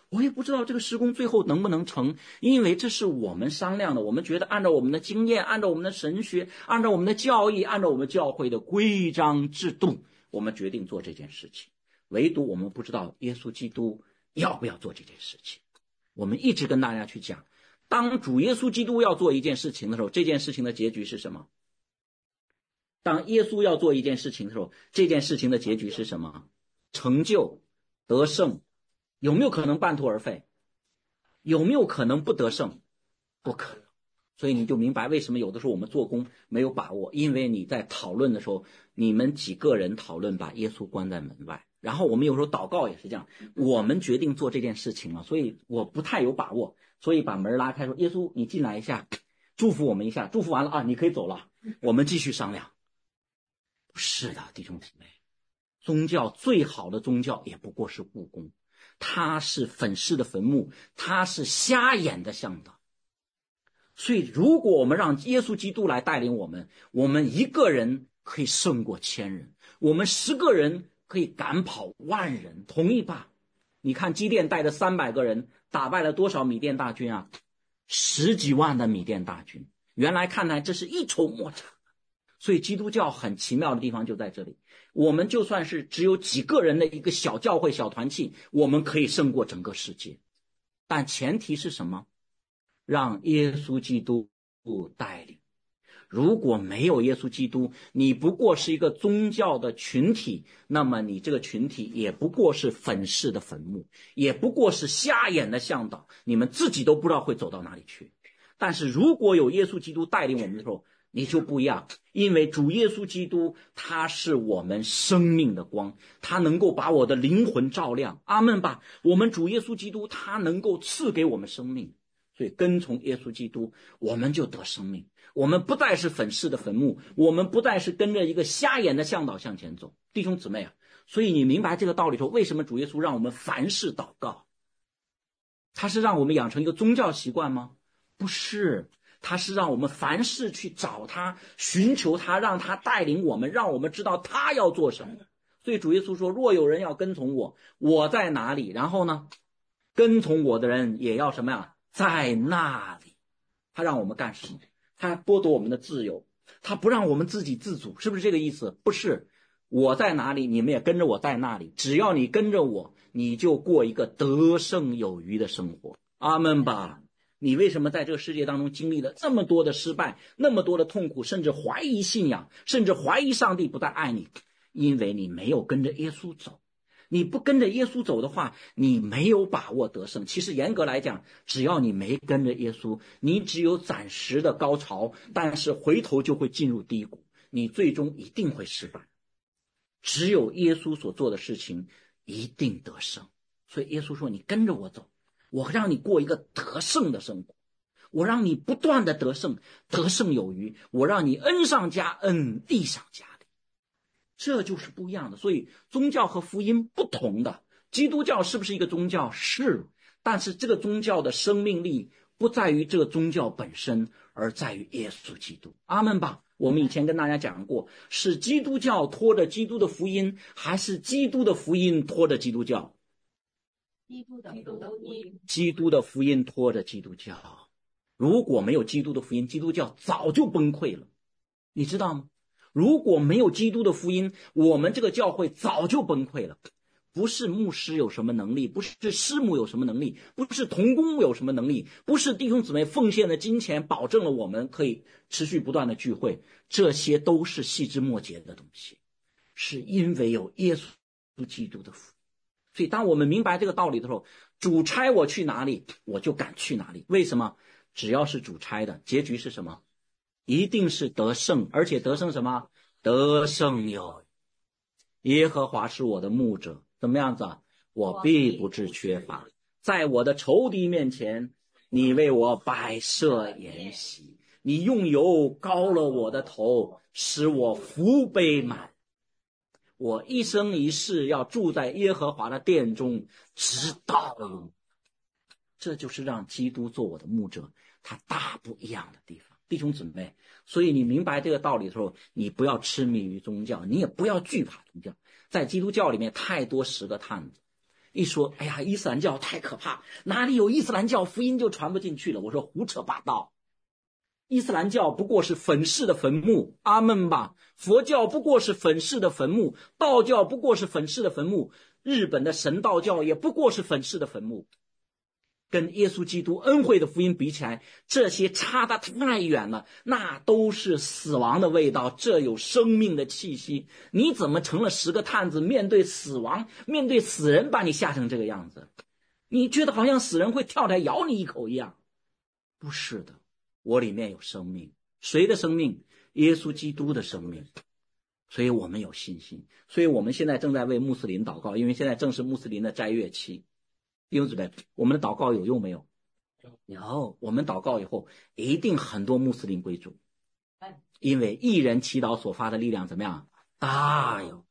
我也不知道这个施工最后能不能成，因为这是我们商量的，我们觉得按照我们的经验，按照我们的神学，按照我们的教义，按照我们教会的规章制度，我们决定做这件事情。唯独我们不知道耶稣基督要不要做这件事情。我们一直跟大家去讲，当主耶稣基督要做一件事情的时候，这件事情的结局是什么？当耶稣要做一件事情的时候，这件事情的结局是什么？成就、得胜。有没有可能半途而废？有没有可能不得胜？不可能。所以你就明白为什么有的时候我们做工没有把握，因为你在讨论的时候，你们几个人讨论把耶稣关在门外，然后我们有时候祷告也是这样，我们决定做这件事情了，所以我不太有把握，所以把门拉开说，耶稣你进来一下，祝福我们一下，祝福完了啊，你可以走了，我们继续商量。不是的，弟兄姊妹，宗教最好的宗教也不过是故宫，它是粉饰的坟墓，它是瞎眼的向导。所以如果我们让耶稣基督来带领我们，我们一个人可以胜过千人，我们十个人可以赶跑万人，同意吧？你看基甸带着三百个人打败了多少米甸大军啊？十几万的米甸大军。原来看来这是一筹莫展。所以基督教很奇妙的地方就在这里，我们就算是只有几个人的一个小教会小团契，我们可以胜过整个世界。但前提是什么？让耶稣基督带领。如果没有耶稣基督，你不过是一个宗教的群体，那么你这个群体也不过是粉饰的坟墓，也不过是瞎眼的向导，你们自己都不知道会走到哪里去。但是如果有耶稣基督带领我们的时候，你就不一样，因为主耶稣基督他是我们生命的光，他能够把我的灵魂照亮。阿们吧。我们主耶稣基督他能够赐给我们生命，所以跟从耶稣基督我们就得生命，我们不再是粉饰的坟墓，我们不再是跟着一个瞎眼的向导向前走。弟兄姊妹啊，所以你明白这个道理说，为什么主耶稣让我们凡事祷告？他是让我们养成一个宗教习惯吗？不是，他是让我们凡事去找他，寻求他，让他带领我们，让我们知道他要做什么。所以主耶稣说，若有人要跟从我，我在哪里，然后呢，跟从我的人也要什么呀？在那里。他让我们干什么？他剥夺我们的自由，他不让我们自给自足，是不是这个意思？不是，我在哪里，你们也跟着我在那里。只要你跟着我，你就过一个得胜有余的生活。阿们吧。你为什么在这个世界当中经历了这么多的失败，那么多的痛苦，甚至怀疑信仰，甚至怀疑上帝不再爱你？因为你没有跟着耶稣走。你不跟着耶稣走的话，你没有把握得胜。其实严格来讲，只要你没跟着耶稣，你只有暂时的高潮，但是回头就会进入低谷，你最终一定会失败。只有耶稣所做的事情一定得胜。所以耶稣说，你跟着我走，我让你过一个得胜的生活，我让你不断的得胜，得胜有余，我让你恩上加恩，利上加利。这就是不一样的。所以宗教和福音不同的。基督教是不是一个宗教？是，但是这个宗教的生命力不在于这个宗教本身，而在于耶稣基督。阿们吧。我们以前跟大家讲过，是基督教拖着基督的福音，还是基督的福音拖着基督教？ 基督的福音， 基督的福音拖着基督教。如果没有基督的福音，基督教早就崩溃了，你知道吗？如果没有基督的福音，我们这个教会早就崩溃了。不是牧师有什么能力，不是师母有什么能力，不是同工有什么能力，不是弟兄姊妹奉献的金钱保证了我们可以持续不断的聚会，这些都是细枝末节的东西，是因为有耶稣基督的福音。所以当我们明白这个道理的时候，主差我去哪里，我就敢去哪里。为什么？只要是主差的，结局是什么？一定是得胜，而且得胜什么？得胜有余。耶和华是我的牧者，怎么样子啊？我必不致缺乏。在我的仇敌面前，你为我摆设筵席，你用油膏了我的头，使我福杯满。我一生一世要住在耶和华的殿中，直到永。这就是让基督做我的牧者，他大不一样的地方。弟兄姊妹，所以你明白这个道理的时候，你不要痴迷于宗教，你也不要惧怕宗教。在基督教里面太多十个探子， 一说，哎呀，伊斯兰教太可怕，哪里有伊斯兰教，福音就传不进去了。我说胡扯八道，伊斯兰教不过是粉饰的坟墓，阿门吧。佛教不过是粉饰的坟墓，道教不过是粉饰的坟墓，日本的神道教也不过是粉饰的坟墓。跟耶稣基督恩惠的福音比起来，这些差得太远了，那都是死亡的味道，这有生命的气息。你怎么成了十个探子，面对死亡，面对死人，把你吓成这个样子？你觉得好像死人会跳出来咬你一口一样？不是的，我里面有生命。谁的生命？耶稣基督的生命。所以我们有信心。所以我们现在正在为穆斯林祷告，因为现在正是穆斯林的斋月期。弟兄姊妹，我们的祷告有用没有？有。我们祷告以后，一定很多穆斯林归主，因为一人祈祷所发的力量怎么样？大哟！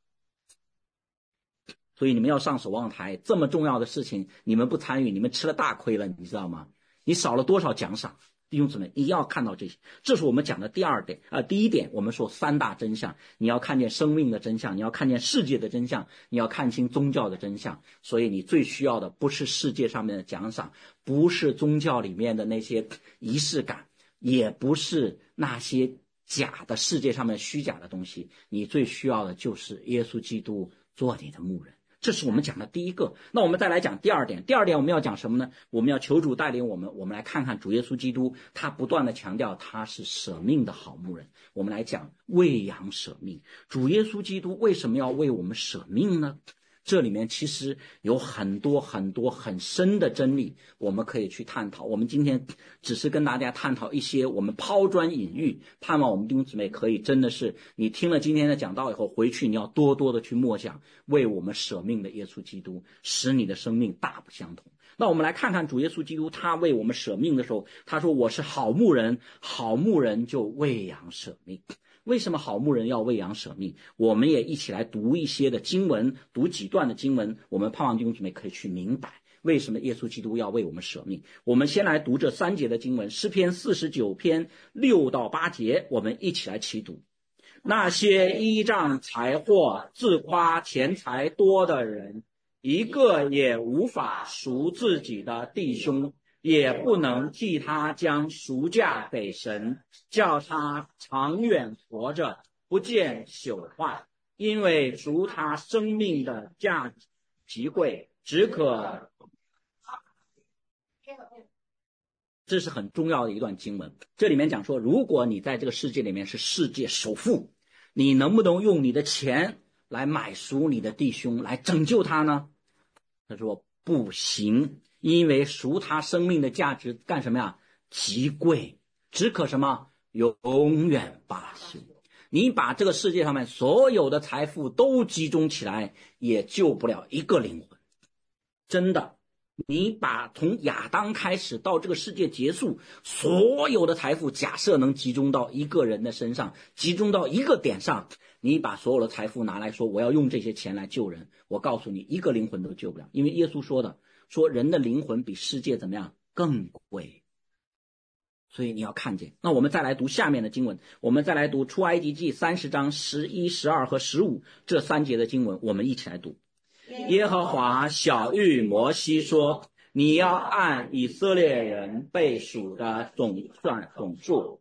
所以你们要上守望台，这么重要的事情，你们不参与，你们吃了大亏了，你知道吗？你少了多少奖赏？弟兄姊妹，你要看到这些，这是我们讲的第二点啊、呃。第一点，我们说三大真相，你要看见生命的真相，你要看见世界的真相，你要看清宗教的真相。所以你最需要的不是世界上面的奖赏，不是宗教里面的那些仪式感，也不是那些假的世界上面虚假的东西，你最需要的就是耶稣基督做你的牧人。这是我们讲的第一个。那我们再来讲第二点。第二点我们要讲什么呢？我们要求主带领我们，我们来看看主耶稣基督，他不断的强调他是舍命的好牧人。我们来讲喂养舍命。主耶稣基督为什么要为我们舍命呢？这里面其实有很多很多很深的真理，我们可以去探讨。我们今天只是跟大家探讨一些，我们抛砖引玉，盼望我们弟兄姊妹可以真的是，你听了今天的讲道以后，回去你要多多的去默想为我们舍命的耶稣基督，使你的生命大不相同。那我们来看看主耶稣基督他为我们舍命的时候，他说我是好牧人，好牧人就喂养舍命。为什么好牧人要喂养舍命？我们也一起来读一些的经文，读几段的经文，我们盼望弟兄姊妹可以去明白为什么耶稣基督要为我们舍命。我们先来读这三节的经文，诗篇四十九篇六到八节，我们一起来齐读。那些依仗财货自夸钱财多的人，一个也无法赎自己的弟兄，也不能替他将赎价给神，叫他长远活着，不见朽坏。因为赎他生命的价值极贵，只可。这是很重要的一段经文。这里面讲说，如果你在这个世界里面是世界首富，你能不能用你的钱来买赎你的弟兄，来拯救他呢？他说不行。因为赎他生命的价值干什么呀？极贵，只可什么？永远罢休。你把这个世界上面所有的财富都集中起来，也救不了一个灵魂。真的，你把从亚当开始到这个世界结束，所有的财富假设能集中到一个人的身上，集中到一个点上，你把所有的财富拿来说我要用这些钱来救人，我告诉你一个灵魂都救不了。因为耶稣说的，说人的灵魂比世界怎么样更贵。所以你要看见。那我们再来读下面的经文，我们再来读出埃及记三十章十一、十二和十五这三节的经文，我们一起来读。耶和华晓谕摩西说，你要按以色列人被数的总算总数，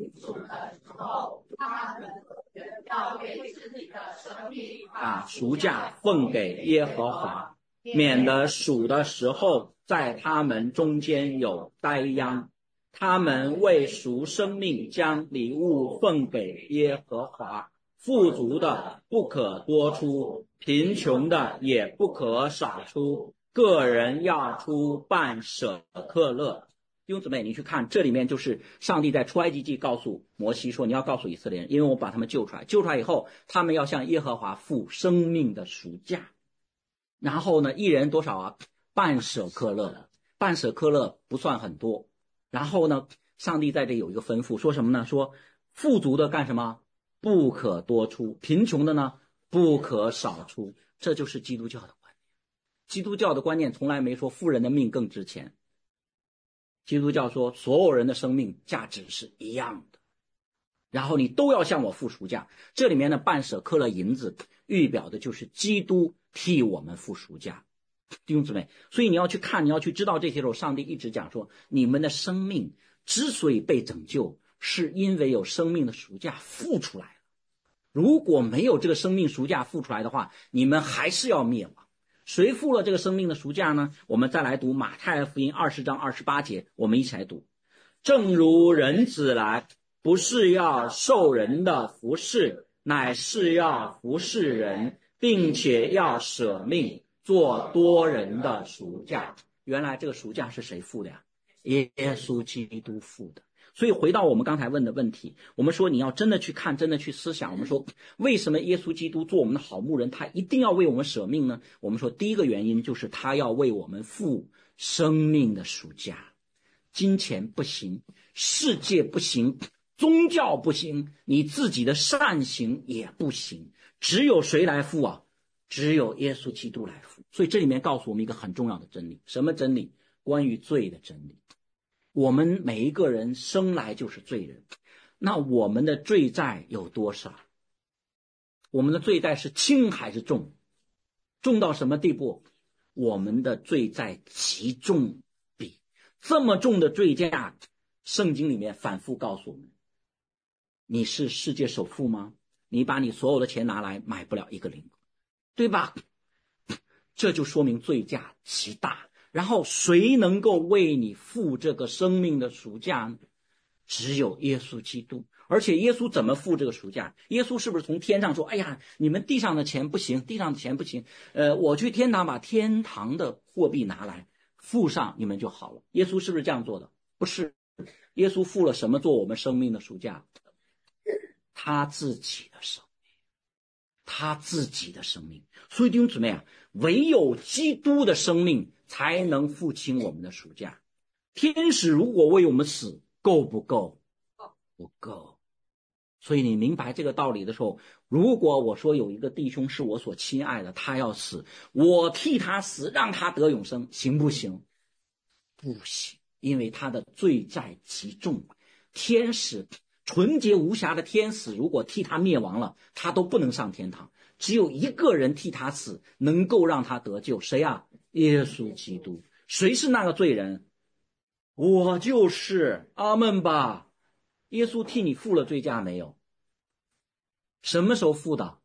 把赎价奉给耶和华，免得数的时候在他们中间有灾殃。他们为赎生命将礼物奉给耶和华，富足的不可多出，贫穷的也不可少出，个人要出半舍克勒。弟兄姊妹，你去看，这里面就是上帝在出埃及记告诉摩西说，你要告诉以色列人，因为我把他们救出来，救出来以后，他们要向耶和华付生命的赎价。然后呢，一人多少啊？半舍克勒。半舍克勒不算很多。然后呢，上帝在这有一个吩咐，说什么呢？说富足的干什么？不可多出，贫穷的呢不可少出。这就是基督教的观念。基督教的观念从来没说富人的命更值钱。基督教说所有人的生命价值是一样的，然后你都要向我付赎价。这里面的半舍克勒银子预表的就是基督替我们付赎价。 弟兄姊妹，所以你要去看，你要去知道这些时候，上帝一直讲说，你们的生命之所以被拯救，是因为有生命的赎价付出来了。如果没有这个生命赎价付出来的话，你们还是要灭亡。谁付了这个生命的赎价呢？我们再来读马太福音二十章二十八节，我们一起来读。正如人子来，不是要受人的服侍，乃是要服侍人，并且要舍命做多人的赎价。原来这个赎价是谁付的呀？耶稣基督付的。所以回到我们刚才问的问题，我们说你要真的去看，真的去思想，我们说为什么耶稣基督做我们的好牧人，他一定要为我们舍命呢？我们说第一个原因就是他要为我们付生命的赎价。金钱不行，世界不行，宗教不行，你自己的善行也不行，只有谁来付啊？只有耶稣基督来付。所以这里面告诉我们一个很重要的真理。什么真理？关于罪的真理。我们每一个人生来就是罪人，那我们的罪债有多少？我们的罪债是轻还是重？重到什么地步？我们的罪债极重比，这么重的罪价，圣经里面反复告诉我们，你是世界首富吗？你把你所有的钱拿来买不了一个灵魂，对吧？这就说明罪价极大。然后谁能够为你付这个生命的赎价呢？只有耶稣基督。而且耶稣怎么付这个赎价？耶稣是不是从天上说，哎呀，你们地上的钱不行，地上的钱不行，呃，我去天堂把天堂的货币拿来付上，你们就好了。耶稣是不是这样做的？不是。耶稣付了什么做我们生命的赎价？他自己的生命，他自己的生命。所以弟兄姊妹啊，唯有基督的生命才能付清我们的赎价。天使如果为我们死，够不够？不够。所以你明白这个道理的时候，如果我说有一个弟兄是我所亲爱的，他要死，我替他死，让他得永生，行不行？不行，因为他的罪债极重。天使，纯洁无瑕的天使，如果替他灭亡了，他都不能上天堂。只有一个人替他死，能够让他得救，谁啊？耶稣基督。谁是那个罪人？我就是。阿们吧。耶稣替你付了罪价没有？什么时候付的？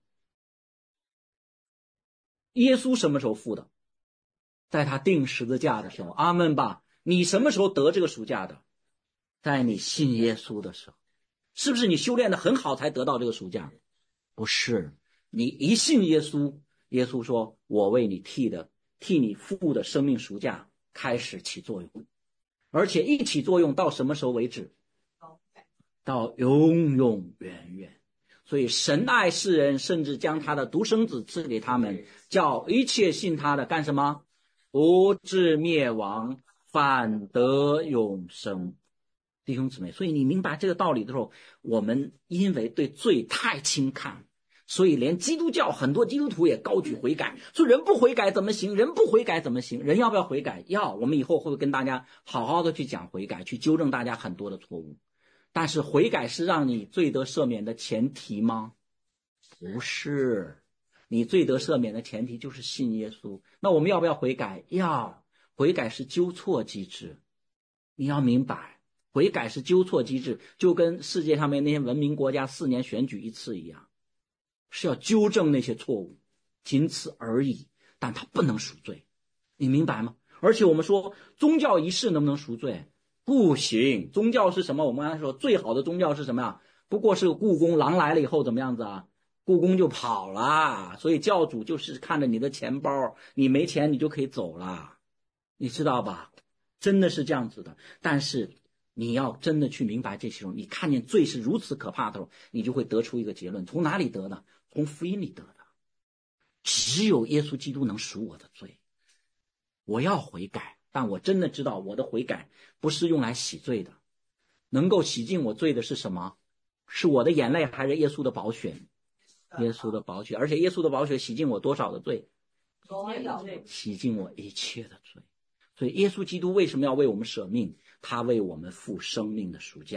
耶稣什么时候付的？在他钉十字架的时候。阿们吧。你什么时候得这个赎价的？在你信耶稣的时候。是不是你修炼的很好才得到这个赎价？不是，你一信耶稣，耶稣说我为你替的替你付的生命赎价开始起作用，而且一起作用到什么时候为止？到永永远远。所以神爱世人，甚至将他的独生子赐给他们，叫一切信他的干什么？不至灭亡，反得永生。弟兄姊妹，所以你明白这个道理的时候，我们因为对罪太轻看，所以连基督教很多基督徒也高举悔改，说人不悔改怎么行？人不悔改怎么行？人要不要悔改？要。我们以后会跟大家好好的去讲悔改，去纠正大家很多的错误。但是悔改是让你罪得赦免的前提吗？不是。你罪得赦免的前提就是信耶稣。那我们要不要悔改？要。悔改是纠错机制，你要明白，悔改是纠错机制，就跟世界上面那些文明国家四年选举一次一样，是要纠正那些错误，仅此而已。但它不能赎罪，你明白吗？而且我们说宗教仪式能不能赎罪？不行。宗教是什么？我们刚才说最好的宗教是什么呀？不过是故宫，狼来了以后怎么样子啊？故宫就跑了。所以教主就是看着你的钱包，你没钱你就可以走了，你知道吧？真的是这样子的。但是你要真的去明白这些时候，你看见罪是如此可怕的时候，你就会得出一个结论。从哪里得呢？从福音里得的。只有耶稣基督能赎我的罪。我要悔改，但我真的知道我的悔改不是用来洗罪的。能够洗净我罪的是什么？是我的眼泪还是耶稣的宝血？耶稣的宝血。而且耶稣的宝血洗净我多少的罪？洗净我一切的罪。所以耶稣基督为什么要为我们舍命？他为我们付生命的赎价。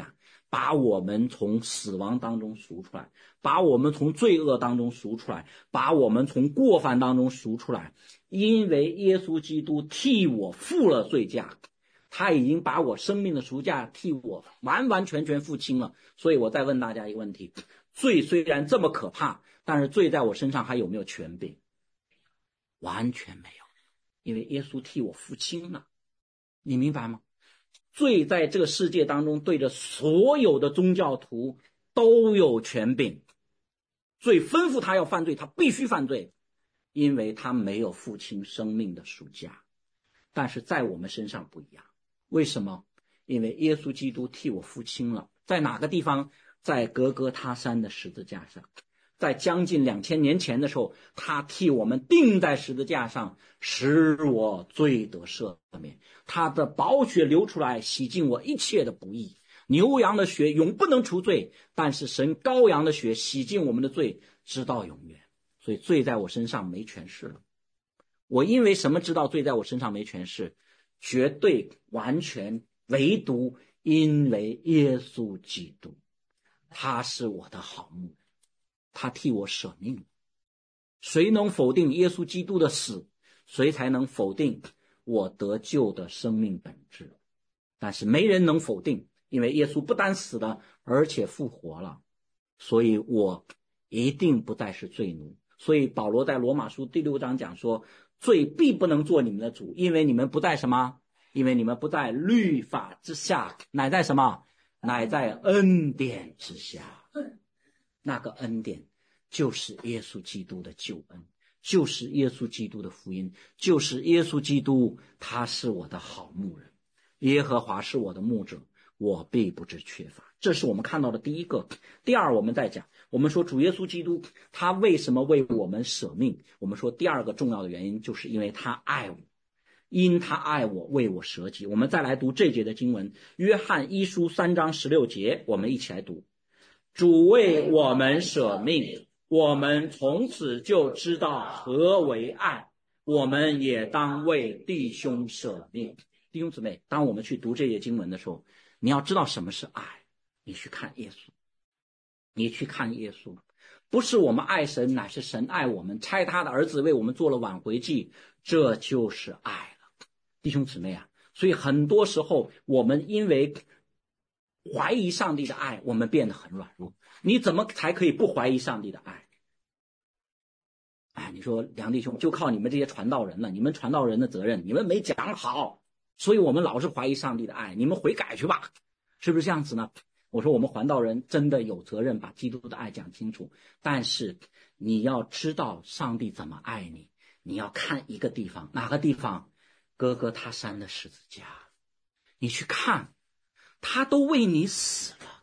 把我们从死亡当中赎出来，把我们从罪恶当中赎出来，把我们从过犯当中赎出来。因为耶稣基督替我付了罪价，他已经把我生命的赎价替我完完全全付清了。所以我再问大家一个问题，罪虽然这么可怕，但是罪在我身上还有没有权柄？完全没有，因为耶稣替我付清了。你明白吗？罪在这个世界当中对着所有的宗教徒都有权柄，罪吩咐他要犯罪，他必须犯罪，因为他没有付清生命的赎价。但是在我们身上不一样，为什么？因为耶稣基督替我付清了。在哪个地方？在革革他山的十字架上，在将近两千年前的时候，他替我们钉在十字架上，使我罪得赦免。他的宝血流出来，洗净我一切的不义。牛羊的血永不能除罪，但是神羔羊的血洗净我们的罪，直到永远。所以罪在我身上没权势了。我因为什么知道罪在我身上没权势？绝对完全唯独因为耶稣基督，他是我的好牧人，他替我舍命。谁能否定耶稣基督的死，谁才能否定我得救的生命本质。但是没人能否定，因为耶稣不单死了，而且复活了，所以我一定不再是罪奴。所以保罗在罗马书第六章讲说，罪必不能做你们的主，因为你们不在什么？因为你们不在律法之下，乃在什么？乃在恩典之下。那个恩典就是耶稣基督的救恩，就是耶稣基督的福音，就是耶稣基督，他是我的好牧人，耶和华是我的牧者，我必不致缺乏。这是我们看到的第一个。第二，我们再讲，我们说主耶稣基督他为什么为我们舍命？我们说第二个重要的原因，就是因为他爱我，因他爱我，为我舍己。我们再来读这节的经文，约翰一书三章十六节，我们一起来读。主为我们舍命，我们从此就知道何为爱，我们也当为弟兄舍命。弟兄姊妹，当我们去读这些经文的时候，你要知道什么是爱。你去看耶稣，你去看耶稣，不是我们爱神，乃是神爱我们，差他的儿子为我们做了挽回祭，这就是爱了。弟兄姊妹啊，所以很多时候我们因为怀疑上帝的爱，我们变得很软弱。你怎么才可以不怀疑上帝的爱？哎，你说梁弟兄，就靠你们这些传道人了，你们传道人的责任，你们没讲好，所以我们老是怀疑上帝的爱，你们悔改去吧，是不是这样子呢？我说我们传道人真的有责任把基督的爱讲清楚，但是你要知道上帝怎么爱你，你要看一个地方，哪个地方？哥哥他山的十字架，你去看，他都为你死了，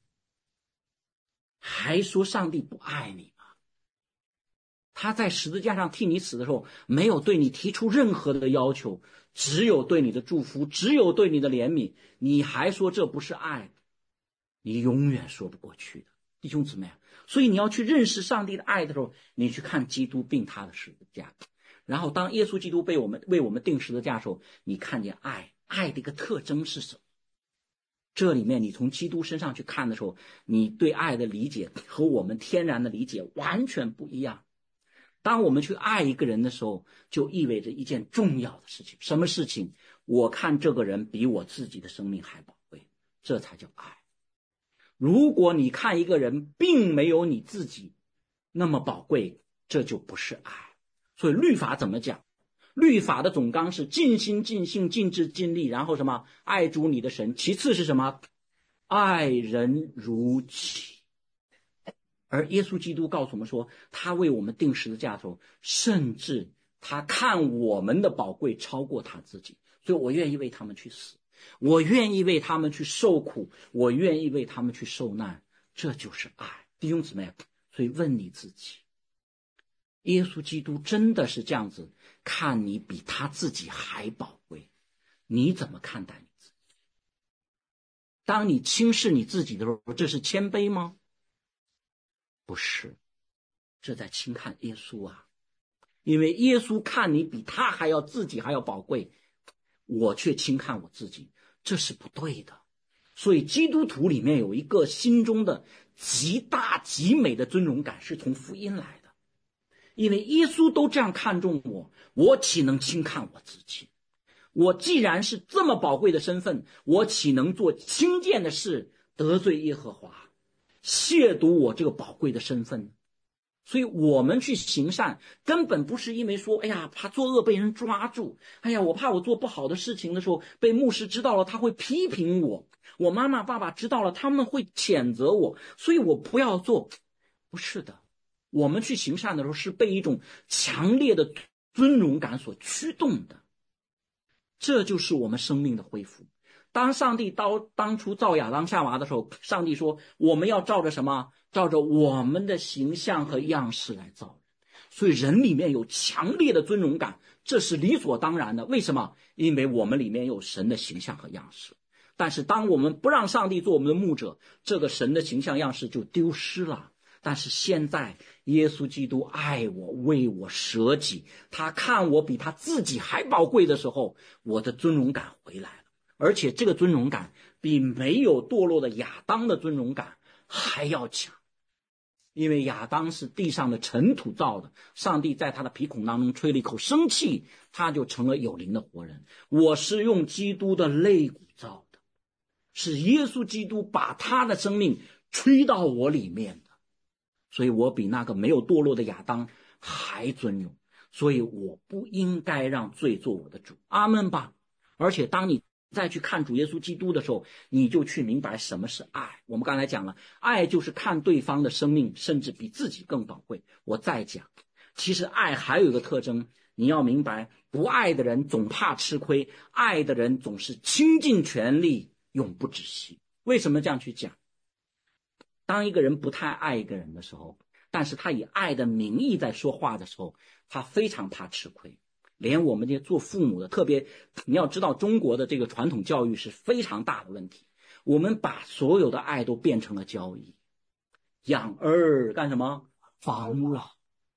还说上帝不爱你吗？他在十字架上替你死的时候，没有对你提出任何的要求，只有对你的祝福，只有对你的怜悯，你还说这不是爱，你永远说不过去的。弟兄姊妹啊，所以你要去认识上帝的爱的时候，你去看基督并他的十字架，然后当耶稣基督被我们为我们钉十字架的时候，你看见爱，爱的一个特征是什么？这里面你从基督身上去看的时候，你对爱的理解和我们天然的理解完全不一样。当我们去爱一个人的时候，就意味着一件重要的事情。什么事情？我看这个人比我自己的生命还宝贵，这才叫爱。如果你看一个人并没有你自己那么宝贵，这就不是爱。所以律法怎么讲？律法的总纲是尽心尽性尽智尽力，然后什么？爱主你的神。其次是什么？爱人如己。而耶稣基督告诉我们说，他为我们钉十字架的时候，甚至他看我们的宝贵超过他自己，所以我愿意为他们去死，我愿意为他们去受苦，我愿意为他们去受难，这就是爱。弟兄姊妹，所以问你自己，耶稣基督真的是这样子看你比他自己还宝贵，你怎么看待你自己？当你轻视你自己的时候，这是谦卑吗？不是，这在轻看耶稣啊！因为耶稣看你比他还要自己还要宝贵，我却轻看我自己，这是不对的。 所以基督徒里面有一个心中的极大极美的尊荣感，是从福音来的。因为耶稣都这样看重我，我岂能轻看我自己？我既然是这么宝贵的身份，我岂能做轻贱的事，得罪耶和华，亵渎我这个宝贵的身份呢？所以我们去行善，根本不是因为说，哎呀，怕作恶被人抓住，哎呀，我怕我做不好的事情的时候被牧师知道了，他会批评我，我妈妈爸爸知道了，他们会谴责我，所以我不要做。不是的，我们去行善的时候是被一种强烈的尊荣感所驱动的，这就是我们生命的恢复。当上帝当当初造亚当夏娃的时候，上帝说我们要照着什么？照着我们的形象和样式来造人。所以人里面有强烈的尊荣感，这是理所当然的。为什么？因为我们里面有神的形象和样式。但是当我们不让上帝做我们的牧者，这个神的形象样式就丢失了。但是现在耶稣基督爱我，为我舍己，他看我比他自己还宝贵的时候，我的尊荣感回来了。而且这个尊荣感比没有堕落的亚当的尊荣感还要强。因为亚当是地上的尘土造的，上帝在他的鼻孔当中吹了一口生气，他就成了有灵的活人。我是用基督的肋骨造的，是耶稣基督把他的生命吹到我里面的，所以我比那个没有堕落的亚当还尊荣。所以我不应该让罪做我的主。阿们吧。而且当你再去看主耶稣基督的时候，你就去明白什么是爱。我们刚才讲了，爱就是看对方的生命甚至比自己更宝贵。我再讲，其实爱还有一个特征，你要明白，不爱的人总怕吃亏，爱的人总是倾尽全力，永不止息。为什么这样去讲？当一个人不太爱一个人的时候，但是他以爱的名义在说话的时候，他非常怕吃亏。连我们这些做父母的，特别你要知道中国的这个传统教育是非常大的问题，我们把所有的爱都变成了交易。养儿干什么？防老。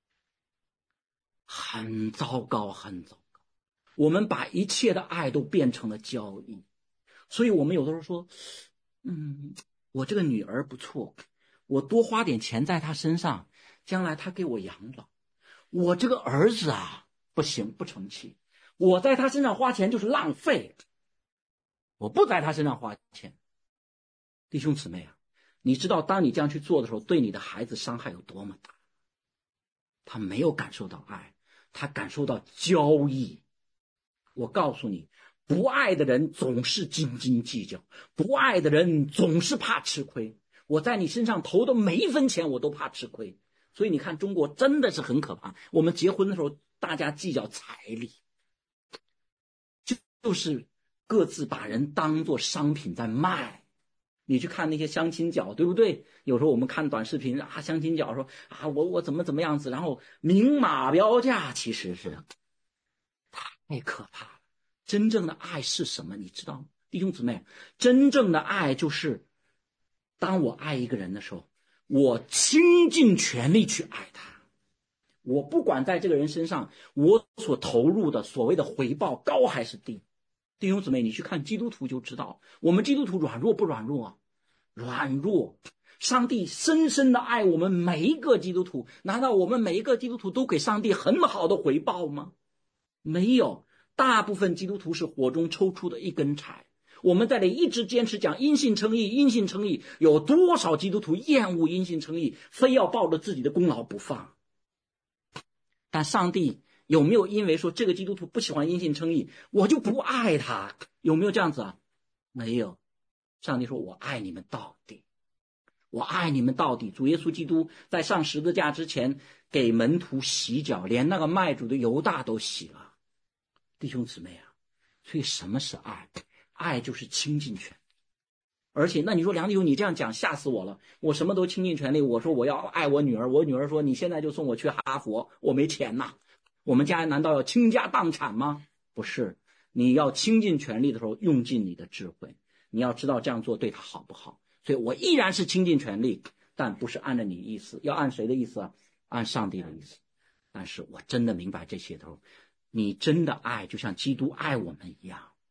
很糟糕，很糟糕。我们把一切的爱都变成了交易。所以我们有的时候说，嗯，我这个女儿不错，我多花点钱在她身上，将来她给我养老。我这个儿子啊，不行，不成器，我在他身上花钱就是浪费，我不在他身上花钱。弟兄姊妹啊，你知道当你这样去做的时候，对你的孩子伤害有多么大？他没有感受到爱，他感受到交易。我告诉你，不爱的人总是斤斤计较，不爱的人总是怕吃亏。我在你身上投的每一分钱我都怕吃亏。所以你看中国真的是很可怕，我们结婚的时候大家计较彩礼，就就是各自把人当作商品在卖。你去看那些相亲角，对不对？有时候我们看短视频啊，相亲角说啊，我我怎么怎么样子，然后明码标价，其实是太可怕了。真正的爱是什么？你知道吗？弟兄姊妹，真正的爱就是当我爱一个人的时候，我倾尽全力去爱他，我不管在这个人身上我所投入的所谓的回报高还是低。弟兄姊妹，你去看基督徒就知道，我们基督徒软弱不软弱啊？软弱。上帝深深的爱我们每一个基督徒，难道我们每一个基督徒都给上帝很好的回报吗？没有，大部分基督徒是火中抽出的一根柴。我们在这里一直坚持讲因信称义，因信称义，有多少基督徒厌恶因信称义，非要抱着自己的功劳不放？但上帝有没有因为说这个基督徒不喜欢因信称义，我就不爱他？有没有这样子啊？没有。上帝说我爱你们到底，我爱你们到底。主耶稣基督在上十字架之前给门徒洗脚，连那个卖主的犹大都洗了。弟兄姊妹啊，所以什么是爱？爱就是倾尽全力。而且那你说梁弟兄你这样讲吓死我了，我什么都倾尽全力，我说我要爱我女儿，我女儿说你现在就送我去哈佛，我没钱呐。我们家难道要倾家荡产吗？不是，你要倾尽全力的时候用尽你的智慧，你要知道这样做对她好不好。所以我依然是倾尽全力，但不是按照你的意思，要按谁的意思啊？按上帝的意思。但是我真的明白这些的时候，你真的爱就像基督爱我们一样。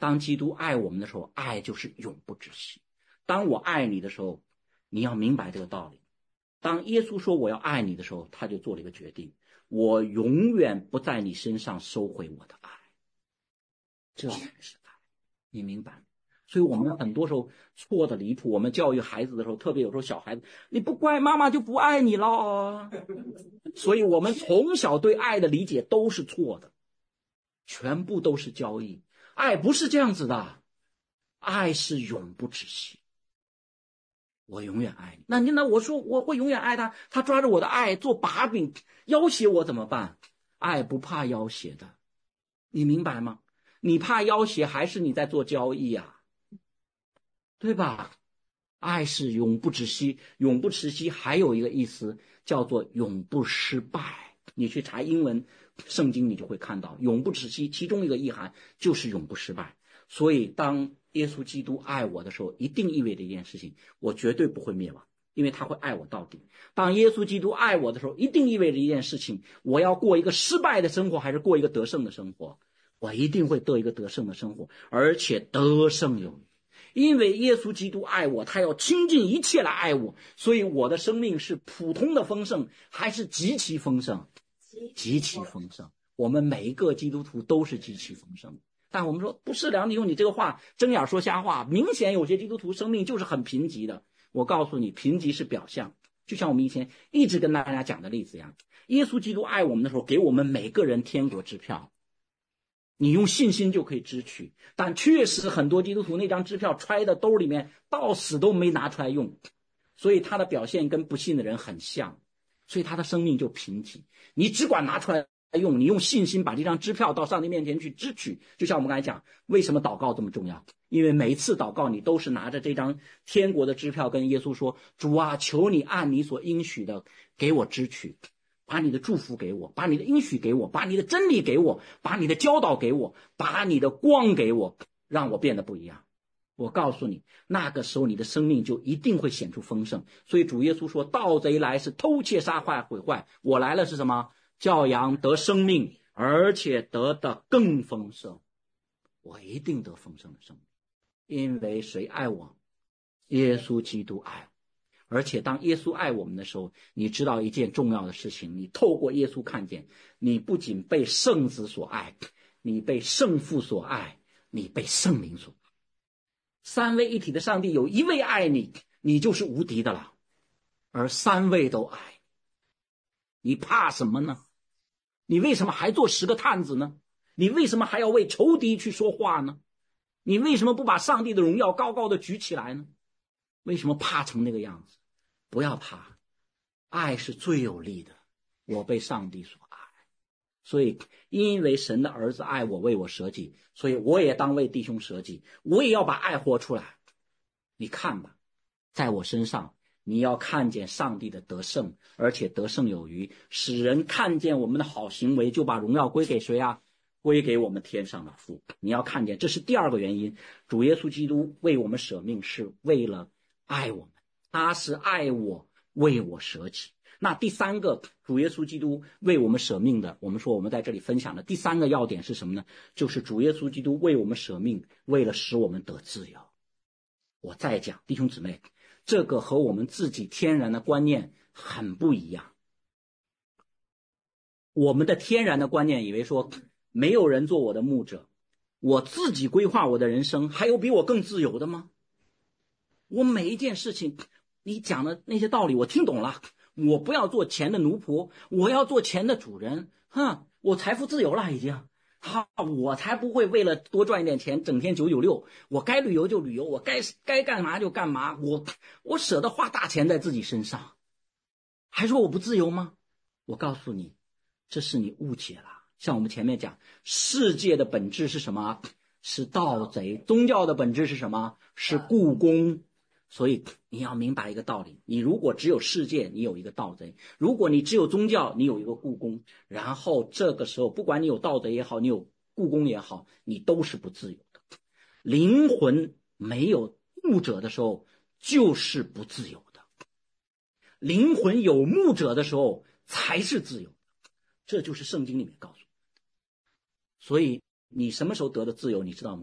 当基督爱我们的时候，爱就是永不止息。当我爱你的时候，你要明白这个道理。当耶稣说我要爱你的时候，他就做了一个决定，我永远不在你身上收回我的爱。这才是爱，你明白？所以我们很多时候错的离谱。我们教育孩子的时候，特别有时候小孩子，你不乖，妈妈就不爱你了。所以我们从小对爱的理解都是错的，全部都是交易。爱不是这样子的，爱是永不止息。我永远爱你。那你那我说我会永远爱他，他抓着我的爱做把柄要挟我怎么办？爱不怕要挟的，你明白吗？你怕要挟还是你在做交易啊？对吧？爱是永不止息，永不止息还有一个意思叫做永不失败。你去查英文圣经你就会看到永不止息，其中一个意涵就是永不失败。所以当耶稣基督爱我的时候，一定意味着一件事情，我绝对不会灭亡，因为他会爱我到底。当耶稣基督爱我的时候，一定意味着一件事情，我要过一个失败的生活还是过一个得胜的生活？我一定会得一个得胜的生活，而且得胜有余。因为耶稣基督爱我，他要倾尽一切来爱我，所以我的生命是普通的丰盛还是极其丰盛？极其丰盛。我们每一个基督徒都是极其丰盛。但我们说不是，梁弟兄你这个话睁眼说瞎话，明显有些基督徒生命就是很贫瘠的。我告诉你，贫瘠是表象，就像我们以前一直跟大家讲的例子一样，耶稣基督爱我们的时候，给我们每个人天国支票，你用信心就可以支取。但确实很多基督徒那张支票揣在兜里面，到死都没拿出来用，所以他的表现跟不信的人很像，所以他的生命就贫瘠。你只管拿出来用，你用信心把这张支票到上帝面前去支取。就像我们刚才讲，为什么祷告这么重要？因为每一次祷告你都是拿着这张天国的支票跟耶稣说，主啊，求你按你所应许的给我支取，把你的祝福给我，把你的应许给我，把你的真理给我，把你的教导给我，把你的光给我，让我变得不一样。我告诉你，那个时候你的生命就一定会显出丰盛。所以主耶稣说，盗贼来是偷窃杀害毁坏，我来了是什么？叫羊得生命，而且得的更丰盛。我一定得丰盛的生命，因为谁爱我？耶稣基督爱我。而且当耶稣爱我们的时候，你知道一件重要的事情，你透过耶稣看见，你不仅被圣子所爱，你被圣父所爱，你被圣灵所爱。三位一体的上帝有一位爱你，你就是无敌的了，而三位都爱你，你怕什么呢？你为什么还做十个探子呢？你为什么还要为仇敌去说话呢？你为什么不把上帝的荣耀高高的举起来呢？为什么怕成那个样子？不要怕，爱是最有力的。我被上帝所爱，所以因为神的儿子爱我，为我舍己，所以我也当为弟兄舍己，我也要把爱活出来。你看吧，在我身上你要看见上帝的得胜，而且得胜有余，使人看见我们的好行为，就把荣耀归给谁啊？归给我们天上的父。你要看见，这是第二个原因，主耶稣基督为我们舍命是为了爱我们，他是爱我，为我舍己。那第三个，主耶稣基督为我们舍命的，我们说我们在这里分享的第三个要点是什么呢？就是主耶稣基督为我们舍命，为了使我们得自由。我再讲，弟兄姊妹，这个和我们自己天然的观念很不一样。我们的天然的观念以为说，没有人做我的牧者，我自己规划我的人生，还有比我更自由的吗？我每一件事情，你讲的那些道理我听懂了，我不要做钱的奴仆，我要做钱的主人。哼，我财富自由了已经。好，我才不会为了多赚一点钱整天九九六，我该旅游就旅游，我该该干嘛就干嘛，我我舍得花大钱在自己身上，还说我不自由吗？我告诉你，这是你误解了。像我们前面讲，世界的本质是什么？是盗贼。宗教的本质是什么？是雇工。所以你要明白一个道理，你如果只有世界，你有一个盗贼；如果你只有宗教，你有一个雇工。然后这个时候，不管你有盗贼也好，你有雇工也好，你都是不自由的。灵魂没有牧者的时候，就是不自由的。灵魂有牧者的时候，才是自由的。这就是圣经里面告诉我们的。所以你什么时候得的自由，你知道吗？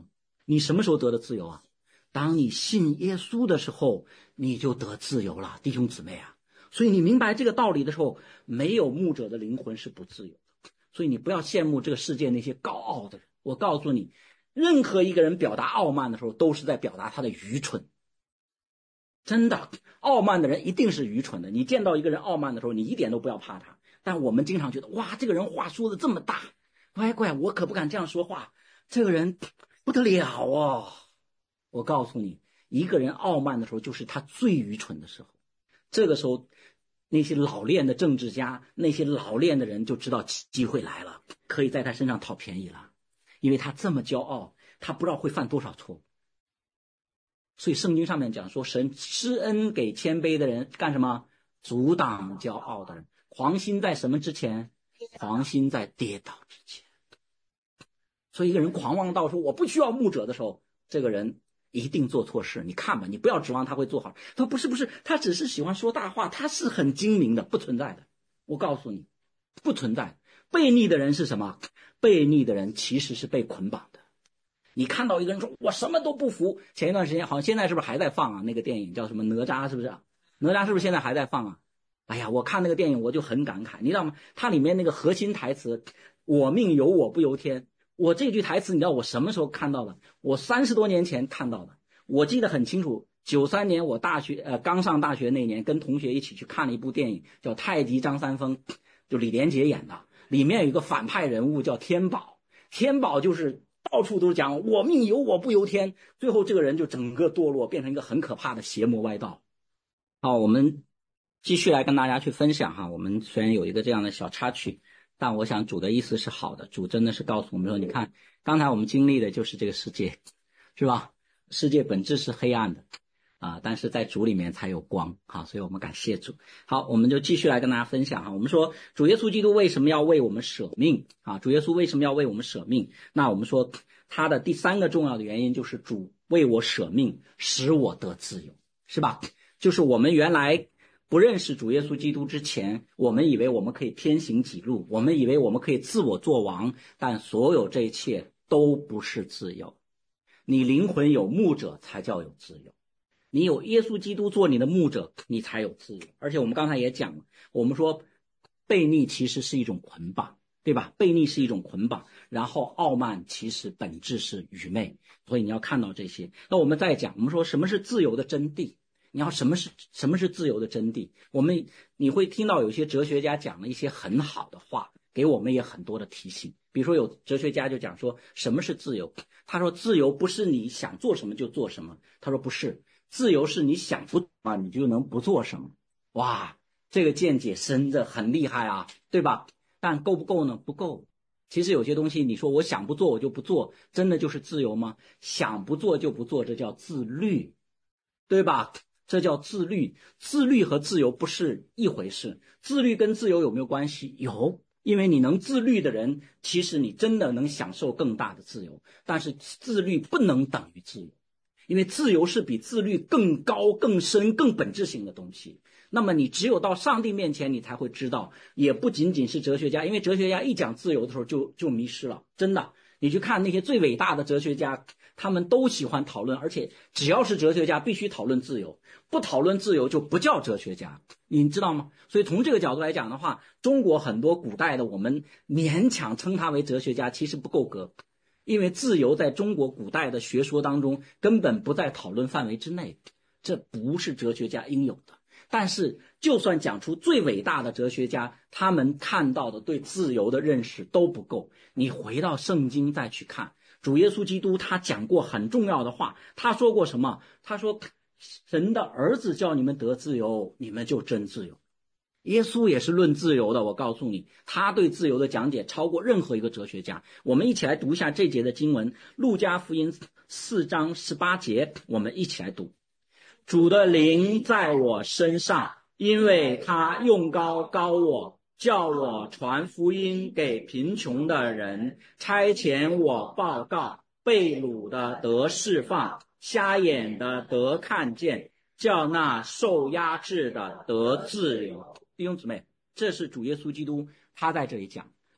你什么时候得的自由啊？当你信耶稣的时候，你就得自由了，弟兄姊妹啊。所以你明白这个道理的时候，没有牧者的灵魂是不自由的。所以你不要羡慕这个世界那些高傲的人。我告诉你，任何一个人表达傲慢的时候，都是在表达他的愚蠢。真的，傲慢的人一定是愚蠢的。你见到一个人傲慢的时候，你一点都不要怕他。但我们经常觉得，哇，这个人话说的这么大，乖乖，我可不敢这样说话。这个人不得了哦。我告诉你，一个人傲慢的时候，就是他最愚蠢的时候。这个时候，那些老练的政治家，那些老练的人就知道机会来了，可以在他身上讨便宜了。因为他这么骄傲，他不知道会犯多少错。所以圣经上面讲说，神施恩给谦卑的人干什么？阻挡骄傲的人。狂心在什么之前？狂心在跌倒之前。所以一个人狂妄到说我不需要牧者的时候，这个人一定做错事。你看吧，你不要指望他会做好。他说不是不是，他只是喜欢说大话，他是很精明的，不存在的。我告诉你，不存在。悖逆的人是什么？悖逆的人其实是被捆绑的。你看到一个人说我什么都不服，前一段时间好像现在是不是还在放啊？那个电影叫什么哪吒，是不是？哪吒是不是现在还在放啊？哎呀，我看那个电影我就很感慨，你知道吗？它里面那个核心台词我命由我不由天，我这句台词你知道我什么时候看到的？我三十多年前看到的。我记得很清楚，九三年我大学呃刚上大学那年，跟同学一起去看了一部电影叫《太极张三丰》，就李连杰演的。里面有一个反派人物叫天宝，天宝就是到处都是讲我命由我不由天，最后这个人就整个堕落，变成一个很可怕的邪魔歪道。好，我们继续来跟大家去分享哈。我们虽然有一个这样的小插曲，但我想主的意思是好的。主真的是告诉我们说，你看刚才我们经历的就是这个世界，是吧？世界本质是黑暗的啊，但是在主里面才有光啊，所以我们感谢主。好，我们就继续来跟大家分享哈。我们说主耶稣基督为什么要为我们舍命啊？主耶稣为什么要为我们舍命？那我们说他的第三个重要的原因就是主为我舍命，使我得自由，是吧？就是我们原来不认识主耶稣基督之前，我们以为我们可以偏行己路，我们以为我们可以自我作王，但所有这一切都不是自由。你灵魂有牧者才叫有自由，你有耶稣基督做你的牧者，你才有自由。而且我们刚才也讲了，我们说悖逆其实是一种捆绑，对吧？悖逆是一种捆绑，然后傲慢其实本质是愚昧，所以你要看到这些。那我们再讲，我们说什么是自由的真谛？你要什么是什么是自由的真谛？我们你会听到有些哲学家讲了一些很好的话，给我们也很多的提醒。比如说有哲学家就讲说什么是自由？他说自由不是你想做什么就做什么，他说不是，自由是你想不啊你就能不做什么。哇，这个见解深的很厉害啊，对吧？但够不够呢？不够。其实有些东西你说我想不做我就不做，真的就是自由吗？想不做就不做，这叫自律，对吧？这叫自律。自律和自由不是一回事。自律跟自由有没有关系？有，因为你能自律的人，其实你真的能享受更大的自由。但是自律不能等于自由，因为自由是比自律更高、更深、更本质性的东西。那么你只有到上帝面前，你才会知道，也不仅仅是哲学家，因为哲学家一讲自由的时候就就迷失了，真的。你去看那些最伟大的哲学家，他们都喜欢讨论，而且只要是哲学家必须讨论自由，不讨论自由就不叫哲学家，你知道吗？所以从这个角度来讲的话，中国很多古代的我们勉强称他为哲学家其实不够格，因为自由在中国古代的学说当中根本不在讨论范围之内，这不是哲学家应有的。但是就算讲出最伟大的哲学家，他们看到的对自由的认识都不够。你回到圣经再去看，主耶稣基督他讲过很重要的话，他说过什么？他说神的儿子叫你们得自由，你们就真自由。耶稣也是论自由的，我告诉你，他对自由的讲解超过任何一个哲学家。我们一起来读一下这节的经文，路加福音四章十八节，我们一起来读。主的灵在我身上，因为他用膏膏我，叫我传福音给贫穷的人，差遣我报告被掳的得释放，瞎眼的得看见，叫那受压制的得自由。弟兄姊妹，这是主耶稣基督他在这里讲，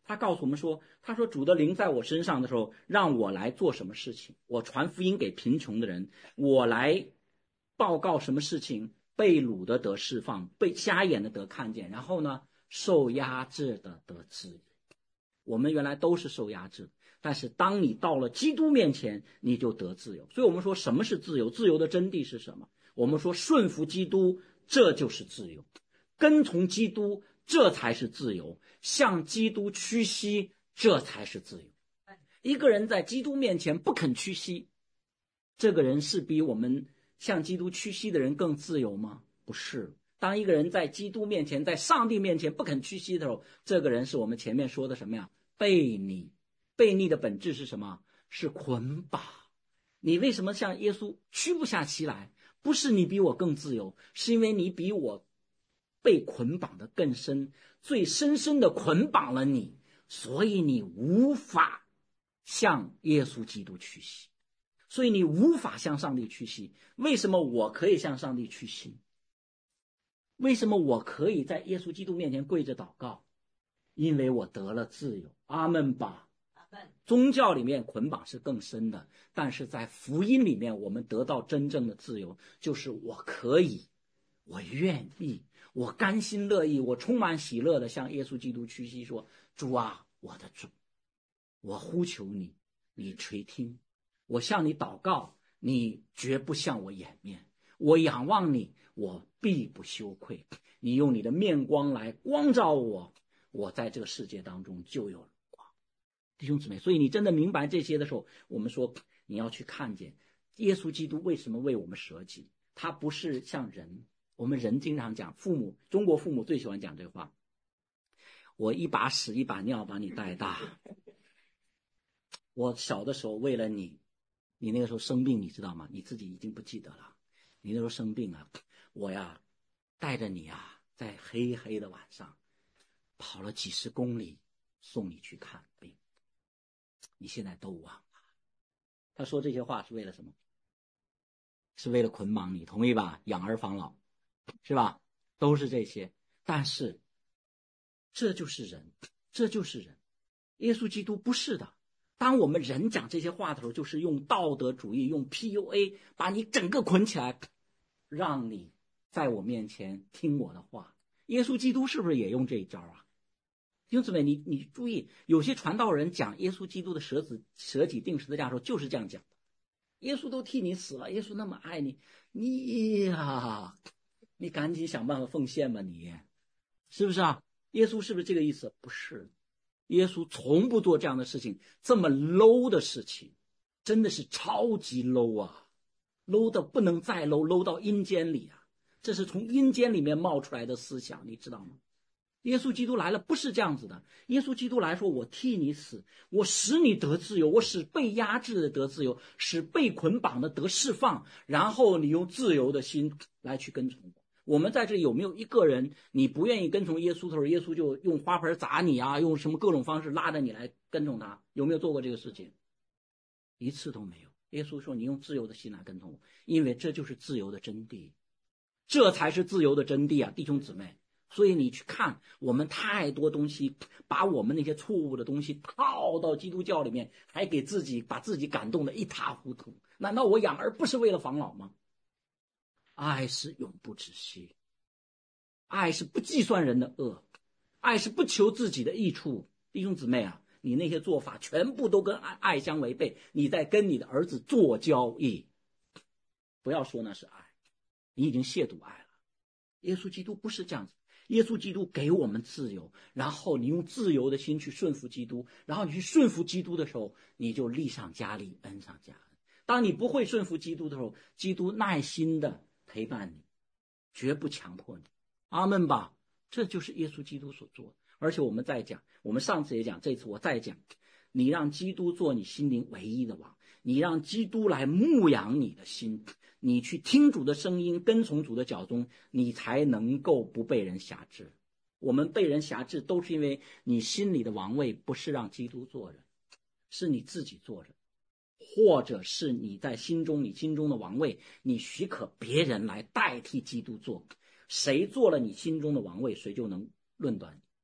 他告诉我们说，他说主的灵在我身上的时候，让我来做什么事情？我传福音给贫穷的人，我来报告什么事情？被掳的得释放，被瞎眼的得看见，然后呢，受压制的得自由。我们原来都是受压制的，但是当你到了基督面前，你就得自由。所以我们说什么是自由？自由的真谛是什么？我们说顺服基督，这就是自由；跟从基督，这才是自由；向基督屈膝，这才是自由。一个人在基督面前不肯屈膝，这个人是比我们向基督屈膝的人更自由吗？不是。当一个人在基督面前，在上帝面前不肯屈膝的时候，这个人是我们前面说的什么呀？悖逆。悖逆的本质是什么？是捆绑。你为什么向耶稣屈不下膝来？不是你比我更自由，是因为你比我被捆绑的更深，最深深的捆绑了你，所以你无法向耶稣基督屈膝，所以你无法向上帝屈膝。为什么我可以向上帝屈膝？为什么我可以在耶稣基督面前跪着祷告？因为我得了自由。阿们吧。宗教里面捆绑是更深的，但是在福音里面我们得到真正的自由，就是我可以，我愿意，我甘心乐意，我充满喜乐的向耶稣基督屈膝说，主啊，我的主，我呼求你，你垂听，我向你祷告，你绝不向我掩面，我仰望你，我必不羞愧，你用你的面光来光照我，我在这个世界当中就有光。弟兄姊妹，所以你真的明白这些的时候，我们说你要去看见耶稣基督为什么为我们舍己。他不是像人，我们人经常讲，父母中国父母最喜欢讲这话，我一把屎一把尿把你带大，我小的时候为了你，你那个时候生病你知道吗？你自己已经不记得了，你那时候生病了，我呀带着你啊在黑黑的晚上跑了几十公里送你去看病，你现在都忘了。他说这些话是为了什么？是为了捆绑你，同意吧？养儿防老，是吧？都是这些。但是这就是人，这就是人。耶稣基督不是的。当我们人讲这些话的时候，就是用道德主义，用 P U A 把你整个捆起来，让你在我面前听我的话。耶稣基督是不是也用这一招啊？弟兄姊妹，你你注意，有些传道人讲耶稣基督的舍己舍己定十字架的时候就是这样讲的。耶稣都替你死了，耶稣那么爱你，你呀，你赶紧想办法奉献吧，你是不是啊？耶稣是不是这个意思？不是，耶稣从不做这样的事情，这么 low 的事情，真的是超级 low 啊 ，low 的不能再 low，low 到阴间里啊，这是从阴间里面冒出来的思想，你知道吗？耶稣基督来了不是这样子的，耶稣基督来说，我替你死，我使你得自由，我使被压制的得自由，使被捆绑的得释放，然后你用自由的心来去跟从我。我们在这里有没有一个人你不愿意跟从耶稣的时候，耶稣就用花盆砸你啊，用什么各种方式拉着你来跟从他？有没有做过这个事情？一次都没有。耶稣说你用自由的心来跟从我，因为这就是自由的真谛，这才是自由的真谛啊，弟兄姊妹。所以你去看，我们太多东西，把我们那些错误的东西套到基督教里面，还给自己把自己感动得一塌糊涂。难道我养儿不是为了防老吗？爱是永不止息，爱是不计算人的恶，爱是不求自己的益处。弟兄姊妹啊，你那些做法全部都跟爱相违背，你在跟你的儿子做交易。不要说那是爱，你已经亵渎爱了。耶稣基督不是这样子，耶稣基督给我们自由，然后你用自由的心去顺服基督，然后你去顺服基督的时候，你就力上加力，恩上加恩。当你不会顺服基督的时候，基督耐心的陪伴你，绝不强迫你。阿们吧。这就是耶稣基督所做的。而且我们再讲，我们上次也讲，这次我再讲，你让基督做你心灵唯一的王，你让基督来牧养你的心，你去听主的声音，跟从主的脚踪，你才能够不被人辖制。我们被人辖制都是因为你心里的王位不是让基督做人，是你自己做人，或者是你在心中，你心中的王位，你许可别人来代替基督做。谁做了你心中的王位，谁就能论断你。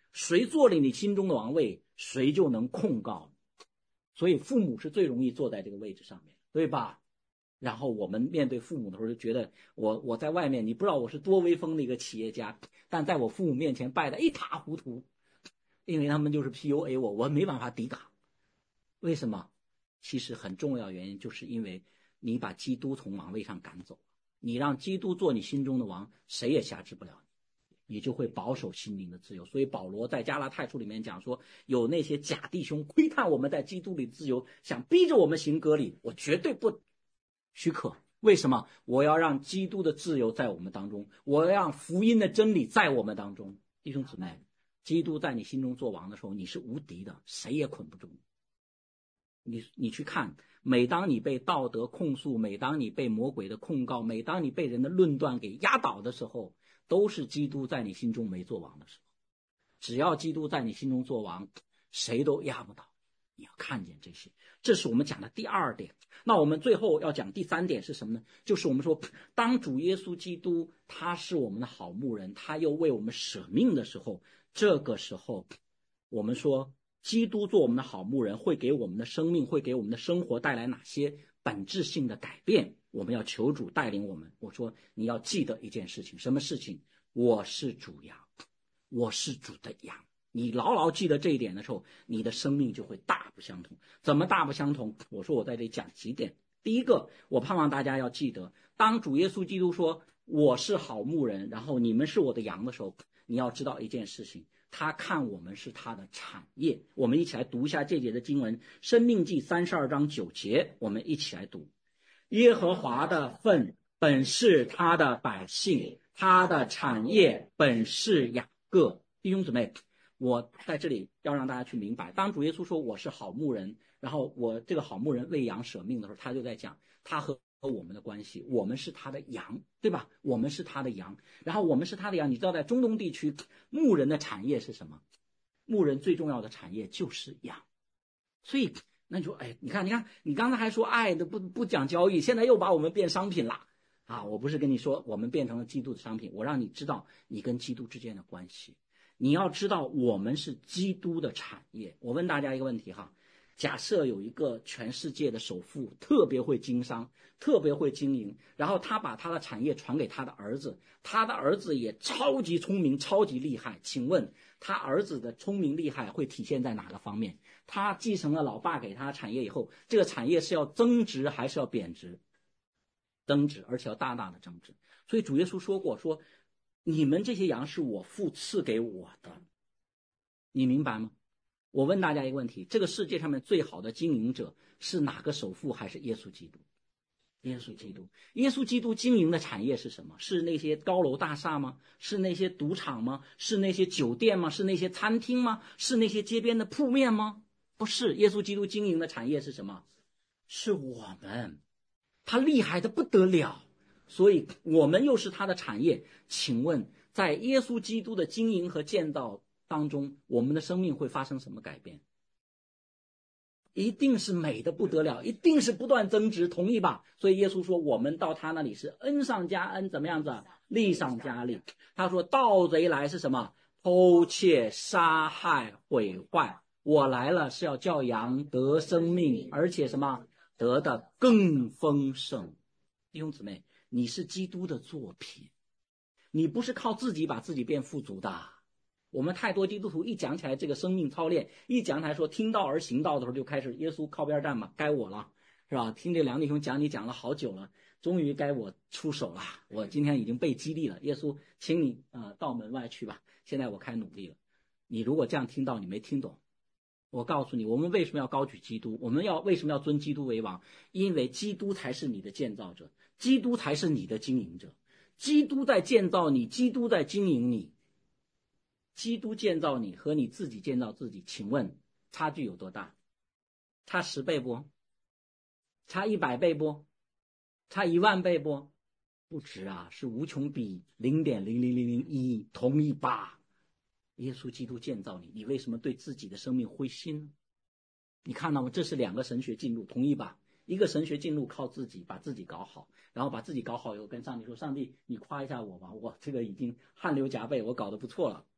谁坐了你心中的王位，谁就能控告。所以父母是最容易坐在这个位置上面，对吧？然后我们面对父母的时候就觉得我我在外面，你不知道我是多威风的一个企业家，但在我父母面前败得一塌糊涂，因为他们就是 P U A 我，我没办法抵挡。为什么？其实很重要原因就是因为你把基督从王位上赶走，你让基督做你心中的王，谁也辖制不了你，你就会保守心灵的自由。所以保罗在加拉太书里面讲说，有那些假弟兄窥探我们在基督里自由，想逼着我们行割礼，我绝对不许可。为什么？我要让基督的自由在我们当中，我要让福音的真理在我们当中。弟兄姊妹，基督在你心中做王的时候，你是无敌的，谁也捆不住你。你你去看，每当你被道德控诉，每当你被魔鬼的控告，每当你被人的论断给压倒的时候，都是基督在你心中没做王的时候。只要基督在你心中做王，谁都压不倒。你要看见这些，这是我们讲的第二点。那我们最后要讲第三点是什么呢？就是我们说，当主耶稣基督他是我们的好牧人，他又为我们舍命的时候，这个时候我们说基督做我们的好牧人会给我们的生命，会给我们的生活带来哪些本质性的改变，我们要求主带领我们。我说你要记得一件事情，什么事情？我是主羊，我是主的羊。你牢牢记得这一点的时候，你的生命就会大不相同。怎么大不相同？我说我在这里讲几点。第一个，我盼望大家要记得，当主耶稣基督说我是好牧人，然后你们是我的羊的时候，你要知道一件事情，他看我们是他的产业。我们一起来读一下这节的经文，申命记三十二章九节，我们一起来读。耶和华的份本是他的百姓，他的产业本是雅各。弟兄姊妹，我在这里要让大家去明白，当主耶稣说我是好牧人，然后我这个好牧人为羊舍命的时候，他就在讲他和我们的关系，我们是他的羊，对吧？我们是他的羊，然后我们是他的羊。你知道在中东地区，牧人的产业是什么？牧人最重要的产业就是羊。所以那你说，哎，你看你看你刚才还说爱的不不讲交易，现在又把我们变商品了啊！我不是跟你说我们变成了基督的商品，我让你知道你跟基督之间的关系。你要知道我们是基督的产业。我问大家一个问题哈，假设有一个全世界的首富，特别会经商，特别会经营，然后他把他的产业传给他的儿子，他的儿子也超级聪明超级厉害，请问他儿子的聪明厉害会体现在哪个方面？他继承了老爸给他的产业以后，这个产业是要增值还是要贬值？增值，而且要大大的增值。所以主耶稣说过，说你们这些羊是我父赐给我的，你明白吗？我问大家一个问题，这个世界上面最好的经营者是哪个首富？还是耶稣基督？耶稣基督。耶稣基督经营的产业是什么？是那些高楼大厦吗？是那些赌场吗？是那些酒店吗？是那些餐厅吗？是那些街边的铺面吗？不是，耶稣基督经营的产业是什么？是我们。他厉害的不得了，所以我们又是他的产业。请问在耶稣基督的经营和建造当中，我们的生命会发生什么改变？一定是美的不得了，一定是不断增值，同意吧？所以耶稣说我们到他那里是恩上加恩，怎么样子？利上加利。他说盗贼来是什么？偷窃杀害毁坏，我来了是要叫羊得生命，而且什么？得的更丰盛。弟兄姊妹，你是基督的作品，你不是靠自己把自己变富足的。我们太多基督徒一讲起来这个生命操练，一讲起来说听道而行道的时候，就开始耶稣靠边站嘛，该我了，是吧？听这梁弟兄讲你讲了好久了，终于该我出手了，我今天已经被激励了，耶稣请你呃到门外去吧，现在我开努力了。你如果这样听到，你没听懂，我告诉你，我们为什么要高举基督？我们要为什么要尊基督为王？因为基督才是你的建造者，基督才是你的经营者，基督在建造你，基督在经营你。基督建造你和你自己建造自己，请问差距有多大？差十倍不？差一百倍不？差一万倍不？不止啊，是无穷比零点零零零零一，同意吧？耶稣基督建造你，你为什么对自己的生命灰心呢？你看到吗？这是两个神学进入，同意吧？一个神学进入靠自己把自己搞好，然后把自己搞好以后跟上帝说，上帝你夸一下我吧，我这个已经汗流浃背，我搞得不错了。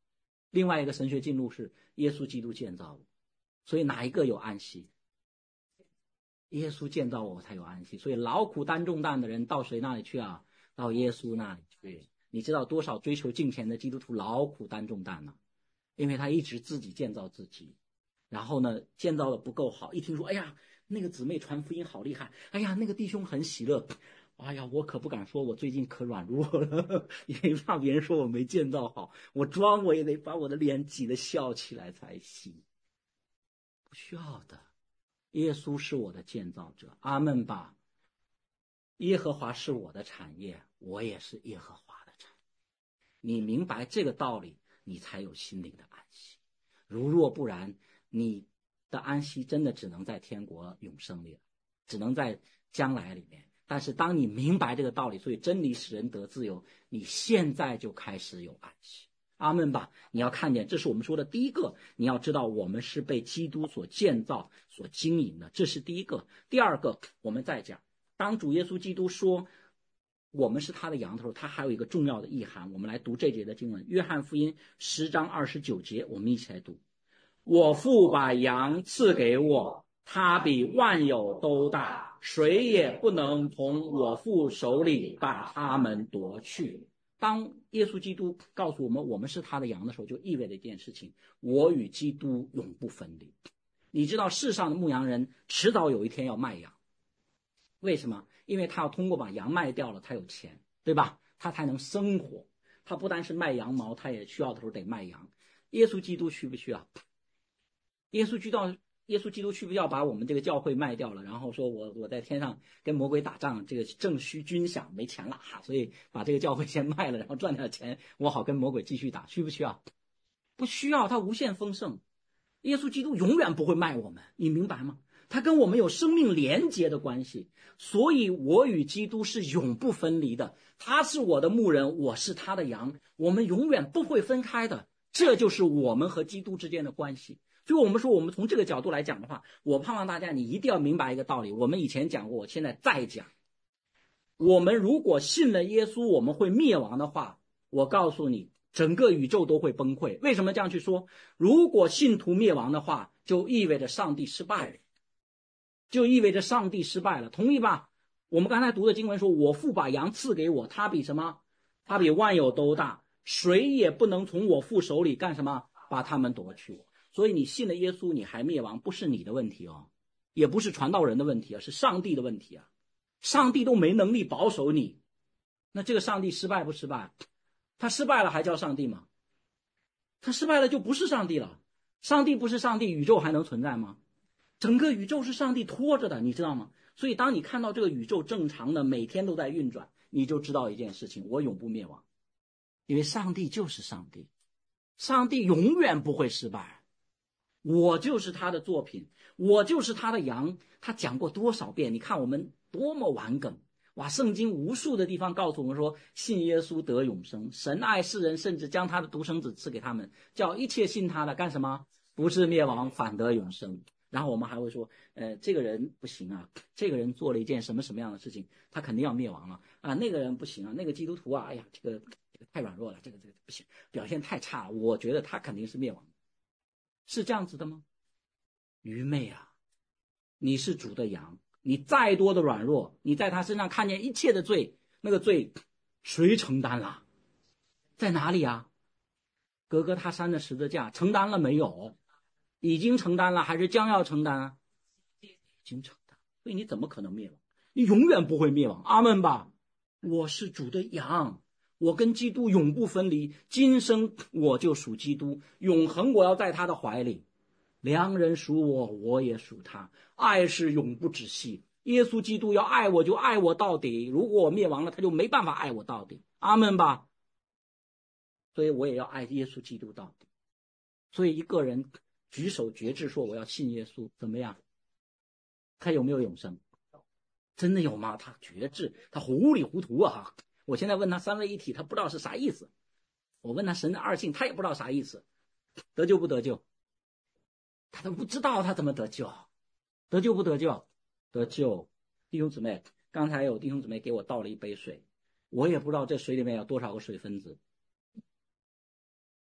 另外一个神学进入是耶稣基督建造我，所以哪一个有安息？耶稣建造我才有安息。所以劳苦担重担的人到谁那里去啊？到耶稣那里去。你知道多少追求金钱的基督徒劳苦担重担呢？因为他一直自己建造自己，然后呢建造的不够好，一听说哎呀那个姊妹传福音好厉害，哎呀那个弟兄很喜乐，哎呀我可不敢说我最近可软弱了，因为怕别人说我没建造好，我装我也得把我的脸挤得笑起来才行。不需要的，耶稣是我的建造者，阿们吧。耶和华是我的产业，我也是耶和华的产业。你明白这个道理，你才有心灵的安息。如若不然，你的安息真的只能在天国永生里了，只能在将来里面。但是当你明白这个道理，所以真理使人得自由，你现在就开始有安息。阿们吧。你要看见，这是我们说的第一个，你要知道我们是被基督所建造所经营的，这是第一个。第二个，我们再讲，当主耶稣基督说我们是他的羊的时候，他还有一个重要的意涵。我们来读这节的经文，约翰福音十章二十九节，我们一起来读。我父把羊赐给我，他比万有都大，谁也不能从我父手里把他们夺去。当耶稣基督告诉我们我们是他的羊的时候，就意味着一件事情，我与基督永不分离。你知道世上的牧羊人迟早有一天要卖羊，为什么？因为他要通过把羊卖掉了，他有钱，对吧？他才能生活。他不单是卖羊毛，他也需要的时候得卖羊。耶稣基督需不需要？耶稣基督耶稣基督需不需要把我们这个教会卖掉了，然后说我我在天上跟魔鬼打仗，这个正需军饷，没钱了哈，所以把这个教会先卖了，然后赚点钱，我好跟魔鬼继续打，需不需要？不需要，他无限丰盛。耶稣基督永远不会卖我们，你明白吗？他跟我们有生命连结的关系，所以我与基督是永不分离的。他是我的牧人，我是他的羊，我们永远不会分开的。这就是我们和基督之间的关系。所以我们说，我们从这个角度来讲的话，我盼望大家你一定要明白一个道理，我们以前讲过，我现在再讲。我们如果信了耶稣我们会灭亡的话，我告诉你，整个宇宙都会崩溃。为什么这样去说？如果信徒灭亡的话，就意味着上帝失败了，就意味着上帝失败了，同意吧？我们刚才读的经文说，我父把羊赐给我，他比什么？他比万有都大，谁也不能从我父手里干什么？把他们夺去。所以你信了耶稣你还灭亡，不是你的问题哦，也不是传道人的问题啊，是上帝的问题啊。上帝都没能力保守你，那这个上帝失败不失败？他失败了还叫上帝吗？他失败了就不是上帝了。上帝不是上帝，宇宙还能存在吗？整个宇宙是上帝拖着的，你知道吗？所以当你看到这个宇宙正常的每天都在运转，你就知道一件事情，我永不灭亡。因为上帝就是上帝，上帝永远不会失败。我就是他的作品，我就是他的羊。他讲过多少遍，你看我们多么顽梗哇！圣经无数的地方告诉我们说，信耶稣得永生，神爱世人，甚至将他的独生子赐给他们，叫一切信他的干什么？不是灭亡，反得永生。然后我们还会说，呃，这个人不行啊，这个人做了一件什么什么样的事情，他肯定要灭亡了啊。那个人不行啊，那个基督徒啊，哎呀，这个这个太软弱了，这个这个不行，表现太差了，我觉得他肯定是灭亡。是这样子的吗？愚昧啊！你是主的羊，你再多的软弱，你在他身上看见一切的罪，那个罪谁承担了？在哪里啊？哥哥他山的十字架承担了没有？已经承担了还是将要承担啊？已经承担。所以你怎么可能灭亡？你永远不会灭亡，阿们吧。我是主的羊，我跟基督永不分离，今生我就属基督，永恒我要在他的怀里。良人属我，我也属他，爱是永不止息。耶稣基督要爱我就爱我到底，如果我灭亡了，他就没办法爱我到底，阿们吧。所以我也要爱耶稣基督到底。所以一个人举手决志说我要信耶稣，怎么样？他有没有永生？真的有吗？他决志，他糊里糊涂啊！我现在问他三位一体，他不知道是啥意思。我问他神的二性，他也不知道啥意思。得救不得救？他都不知道，他怎么得救？得救不得救？得救。弟兄姊妹，刚才有弟兄姊妹给我倒了一杯水，我也不知道这水里面有多少个水分子。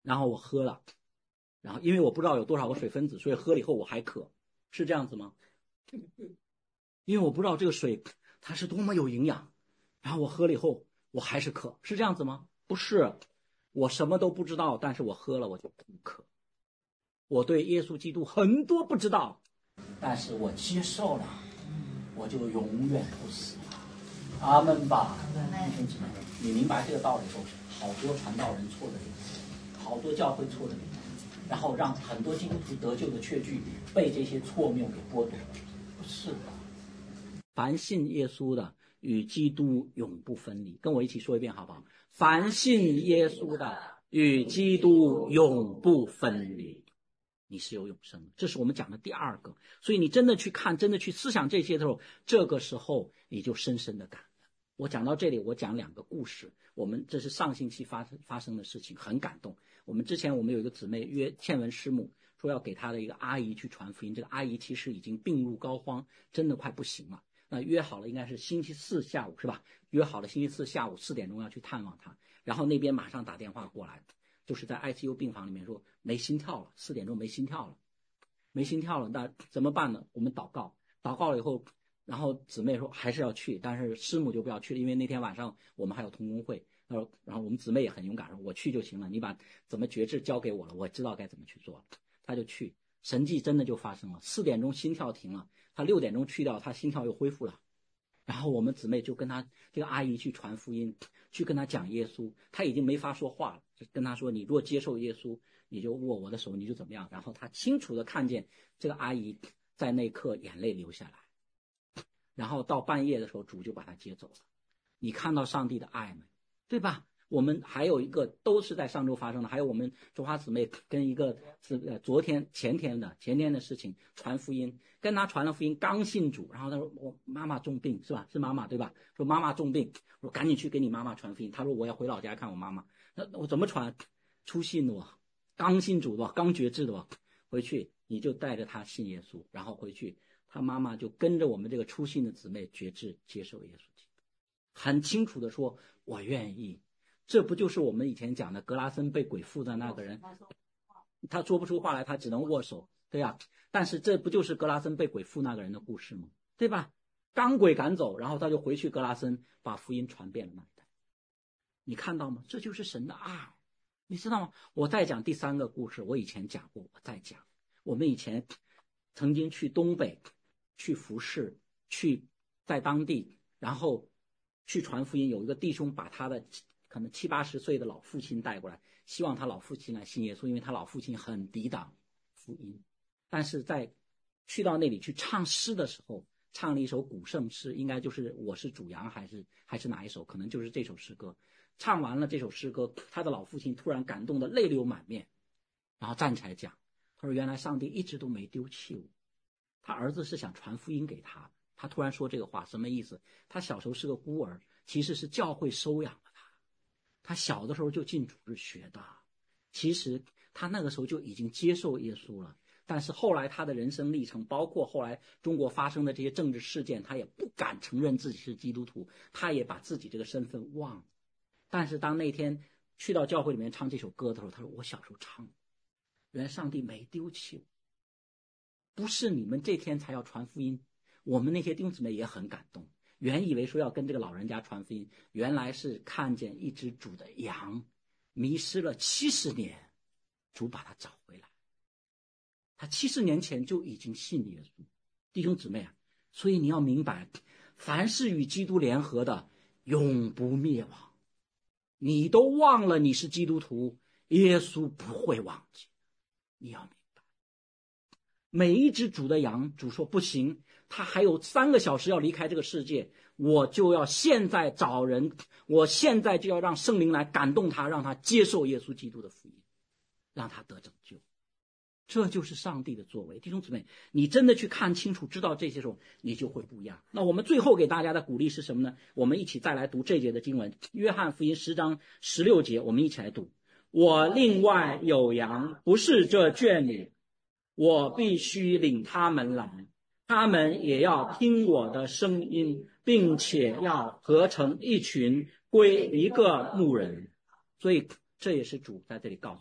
然后我喝了，然后因为我不知道有多少个水分子，所以喝了以后我还渴，是这样子吗？因为我不知道这个水它是多么有营养，然后我喝了以后我还是渴，是这样子吗？不是，我什么都不知道，但是我喝了我就不渴。我对耶稣基督很多不知道，但是我接受了，我就永远不死了。阿们吧，弟兄姊妹，你明白这个道理后，好多传道人错的地方，好多教会错的地方，然后让很多基督徒得救的确据被这些错谬给剥夺了。不是的，凡信耶稣的与基督永不分离。跟我一起说一遍好不好？凡信耶稣的与基督永不分离。你是有永生的，这是我们讲的第二个。所以你真的去看，真的去思想这些的时候，这个时候你就深深的感恩。我讲到这里，我讲两个故事。我们这是上星期发生发生的事情，很感动。我们之前我们有一个姊妹约倩文师母，说要给她的一个阿姨去传福音。这个阿姨其实已经病入膏肓，真的快不行了。那约好了应该是星期四下午是吧？约好了星期四下午四点钟要去探望她，然后那边马上打电话过来，就是在 I C U 病房里面说没心跳了，四点钟没心跳了，没心跳了，那怎么办呢？我们祷告，祷告了以后，然后姊妹说还是要去，但是师母就不要去了，因为那天晚上我们还有同工会。然后，然后我们姊妹也很勇敢，说我去就行了，你把怎么觉知交给我了，我知道该怎么去做。他就去，神迹真的就发生了。四点钟心跳停了，他六点钟去掉，他心跳又恢复了。然后我们姊妹就跟他这个阿姨去传福音，去跟他讲耶稣。他已经没法说话了，就跟他说：“你若接受耶稣，你就握我的手，你就怎么样。”然后他清楚的看见这个阿姨在那刻眼泪流下来。然后到半夜的时候，主就把他接走了。你看到上帝的爱没？对吧？我们还有一个都是在上周发生的，还有我们中华姊妹跟一个是呃昨天前天的前天的事情传福音，跟他传了福音，刚信主，然后他说我妈妈重病是吧？是妈妈对吧？说妈妈重病，我赶紧去给你妈妈传福音。他说我要回老家看我妈妈，那我怎么传？初信的我，刚信主的我，刚觉志的我，回去你就带着他信耶稣，然后回去他妈妈就跟着我们这个初信的姊妹觉志接受耶稣基督，很清楚的说我愿意。这不就是我们以前讲的格拉森被鬼附的那个人，他说不出话来，他只能握手，对呀、啊。但是这不就是格拉森被鬼附那个人的故事吗？对吧？刚鬼赶走，然后他就回去格拉森把福音传遍了那一带。你看到吗？这就是神的爱，你知道吗？我再讲第三个故事，我以前讲过，我再讲。我们以前曾经去东北，去服侍，去在当地，然后去传福音。有一个弟兄把他的可能七八十岁的老父亲带过来，希望他老父亲来信耶稣，因为他老父亲很抵挡福音。但是在去到那里去唱诗的时候，唱了一首古圣诗，应该就是我是主羊还是还是哪一首，可能就是这首诗歌。唱完了这首诗歌，他的老父亲突然感动的泪流满面，然后站起来讲，他说原来上帝一直都没丢弃我，他儿子是想传福音给他。他突然说这个话什么意思？他小时候是个孤儿，其实是教会收养了他，他小的时候就进主日学的，其实他那个时候就已经接受耶稣了。但是后来他的人生历程，包括后来中国发生的这些政治事件，他也不敢承认自己是基督徒，他也把自己这个身份忘了。但是当那天去到教会里面唱这首歌的时候，他说我小时候唱，原来上帝没丢弃我，不是你们这天才要传福音。我们那些弟兄姊妹也很感动，原以为说要跟这个老人家传福音，原来是看见一只主的羊迷失了七十年，主把他找回来。他七十年前就已经信耶稣，弟兄姊妹啊，所以你要明白，凡是与基督联合的，永不灭亡。你都忘了你是基督徒，耶稣不会忘记。你要明白，每一只主的羊，主说不行，他还有三个小时要离开这个世界，我就要现在找人，我现在就要让圣灵来感动他，让他接受耶稣基督的福音，让他得拯救。这就是上帝的作为。弟兄姊妹，你真的去看清楚，知道这些时候，你就会不一样。那我们最后给大家的鼓励是什么呢？我们一起再来读这节的经文，约翰福音十章十六节，我们一起来读。我另外有羊，不是这圈里，我必须领他们来，他们也要听我的声音，并且要合成一群，归一个牧人。所以这也是主在这里告诉我们，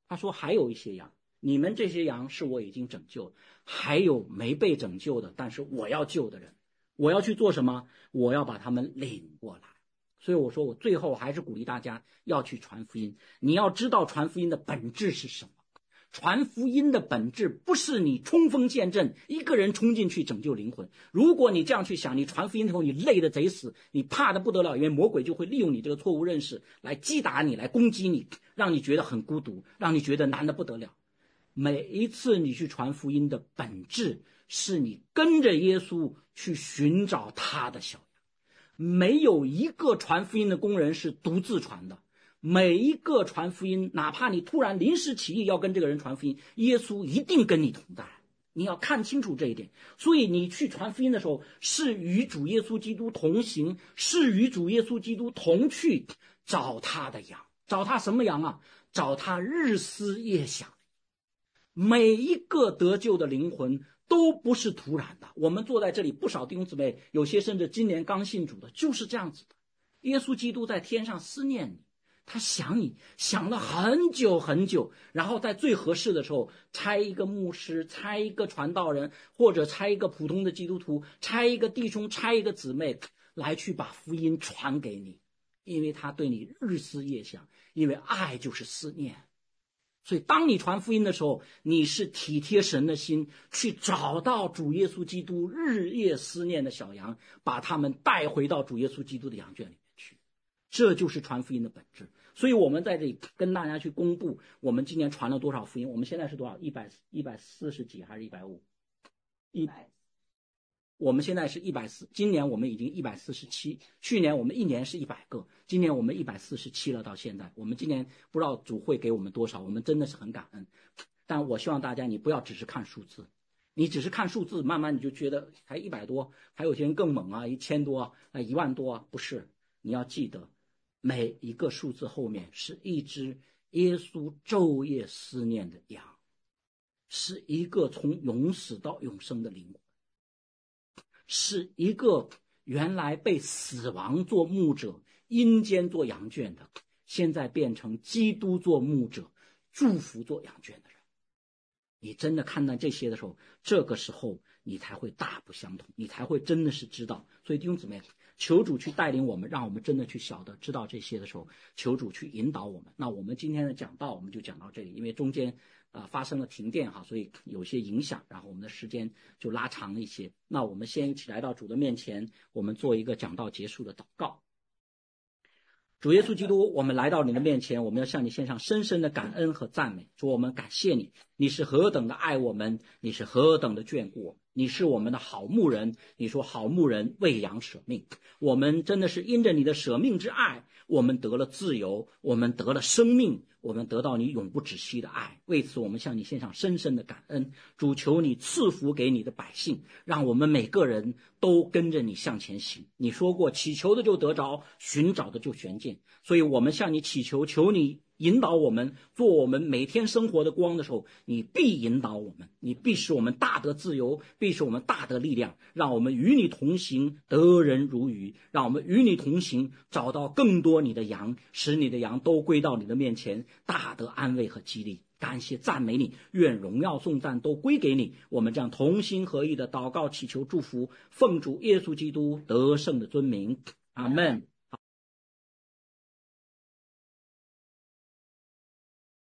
他说还有一些羊，你们这些羊是我已经拯救，还有没被拯救的，但是我要救的人，我要去做什么？我要把他们领过来。所以我说，我最后还是鼓励大家要去传福音。你要知道传福音的本质是什么。传福音的本质不是你冲锋陷阵，一个人冲进去拯救灵魂。如果你这样去想，你传福音之后你累得贼死，你怕得不得了，因为魔鬼就会利用你这个错误认识来击打你，来攻击你，让你觉得很孤独，让你觉得难得不得了。每一次你去传福音的本质是你跟着耶稣去寻找他的小羊。没有一个传福音的工人是独自传的，每一个传福音，哪怕你突然临时起意要跟这个人传福音，耶稣一定跟你同在。你要看清楚这一点。所以你去传福音的时候，是与主耶稣基督同行，是与主耶稣基督同去找他的羊。找他什么羊啊？找他日思夜想。每一个得救的灵魂都不是突然的。我们坐在这里不少弟兄姊妹，有些甚至今年刚信主的，就是这样子的。耶稣基督在天上思念你，他想你想了很久很久，然后在最合适的时候差一个牧师，差一个传道人，或者差一个普通的基督徒，差一个弟兄，差一个姊妹来去把福音传给你，因为他对你日思夜想，因为爱就是思念。所以当你传福音的时候，你是体贴神的心，去找到主耶稣基督日夜思念的小羊，把他们带回到主耶稣基督的羊圈里面去。这就是传福音的本质。所以我们在这里跟大家去公布，我们今年传了多少福音。我们现在是多少？一百一百四十几还是一百五？一百。我们现在是一百四，今年我们已经一百四十七，去年我们一年是一百个，今年我们一百四十七了。到现在我们今年不知道主会给我们多少，我们真的是很感恩。但我希望大家你不要只是看数字，你只是看数字，慢慢你就觉得才一百多，还有些人更猛啊，一千多啊，一万多啊，不是。你要记得每一个数字后面是一只耶稣昼夜思念的羊，是一个从永死到永生的灵魂，是一个原来被死亡做牧者，阴间做羊圈的，现在变成基督做牧者，祝福做羊圈的人。你真的看到这些的时候，这个时候你才会大不相同，你才会真的是知道。所以弟兄姊妹，求主去带领我们，让我们真的去晓得知道这些的时候，求主去引导我们。那我们今天的讲道我们就讲到这里，因为中间呃发生了停电哈，所以有些影响，然后我们的时间就拉长了一些。那我们先一起来到主的面前，我们做一个讲道结束的祷告。主耶稣基督，我们来到你的面前，我们要向你献上深深的感恩和赞美。主，我们感谢你，你是何等的爱我们，你是何等的眷顾我们，你是我们的好牧人。你说好牧人为羊舍命，我们真的是因着你的舍命之爱，我们得了自由，我们得了生命，我们得到你永不止息的爱。为此我们向你献上深深的感恩。主，求你赐福给你的百姓，让我们每个人都跟着你向前行。你说过祈求的就得着，寻找的就寻见。所以我们向你祈求，求你引导我们，做我们每天生活的光的时候，你必引导我们，你必使我们大得自由，必使我们大得力量，让我们与你同行，得人如鱼，让我们与你同行，找到更多你的羊，使你的羊都归到你的面前，大得安慰和激励。感谢赞美你，愿荣耀颂赞都归给你。我们这样同心合意的祷告祈求祝福，奉主耶稣基督得胜的尊名，阿们。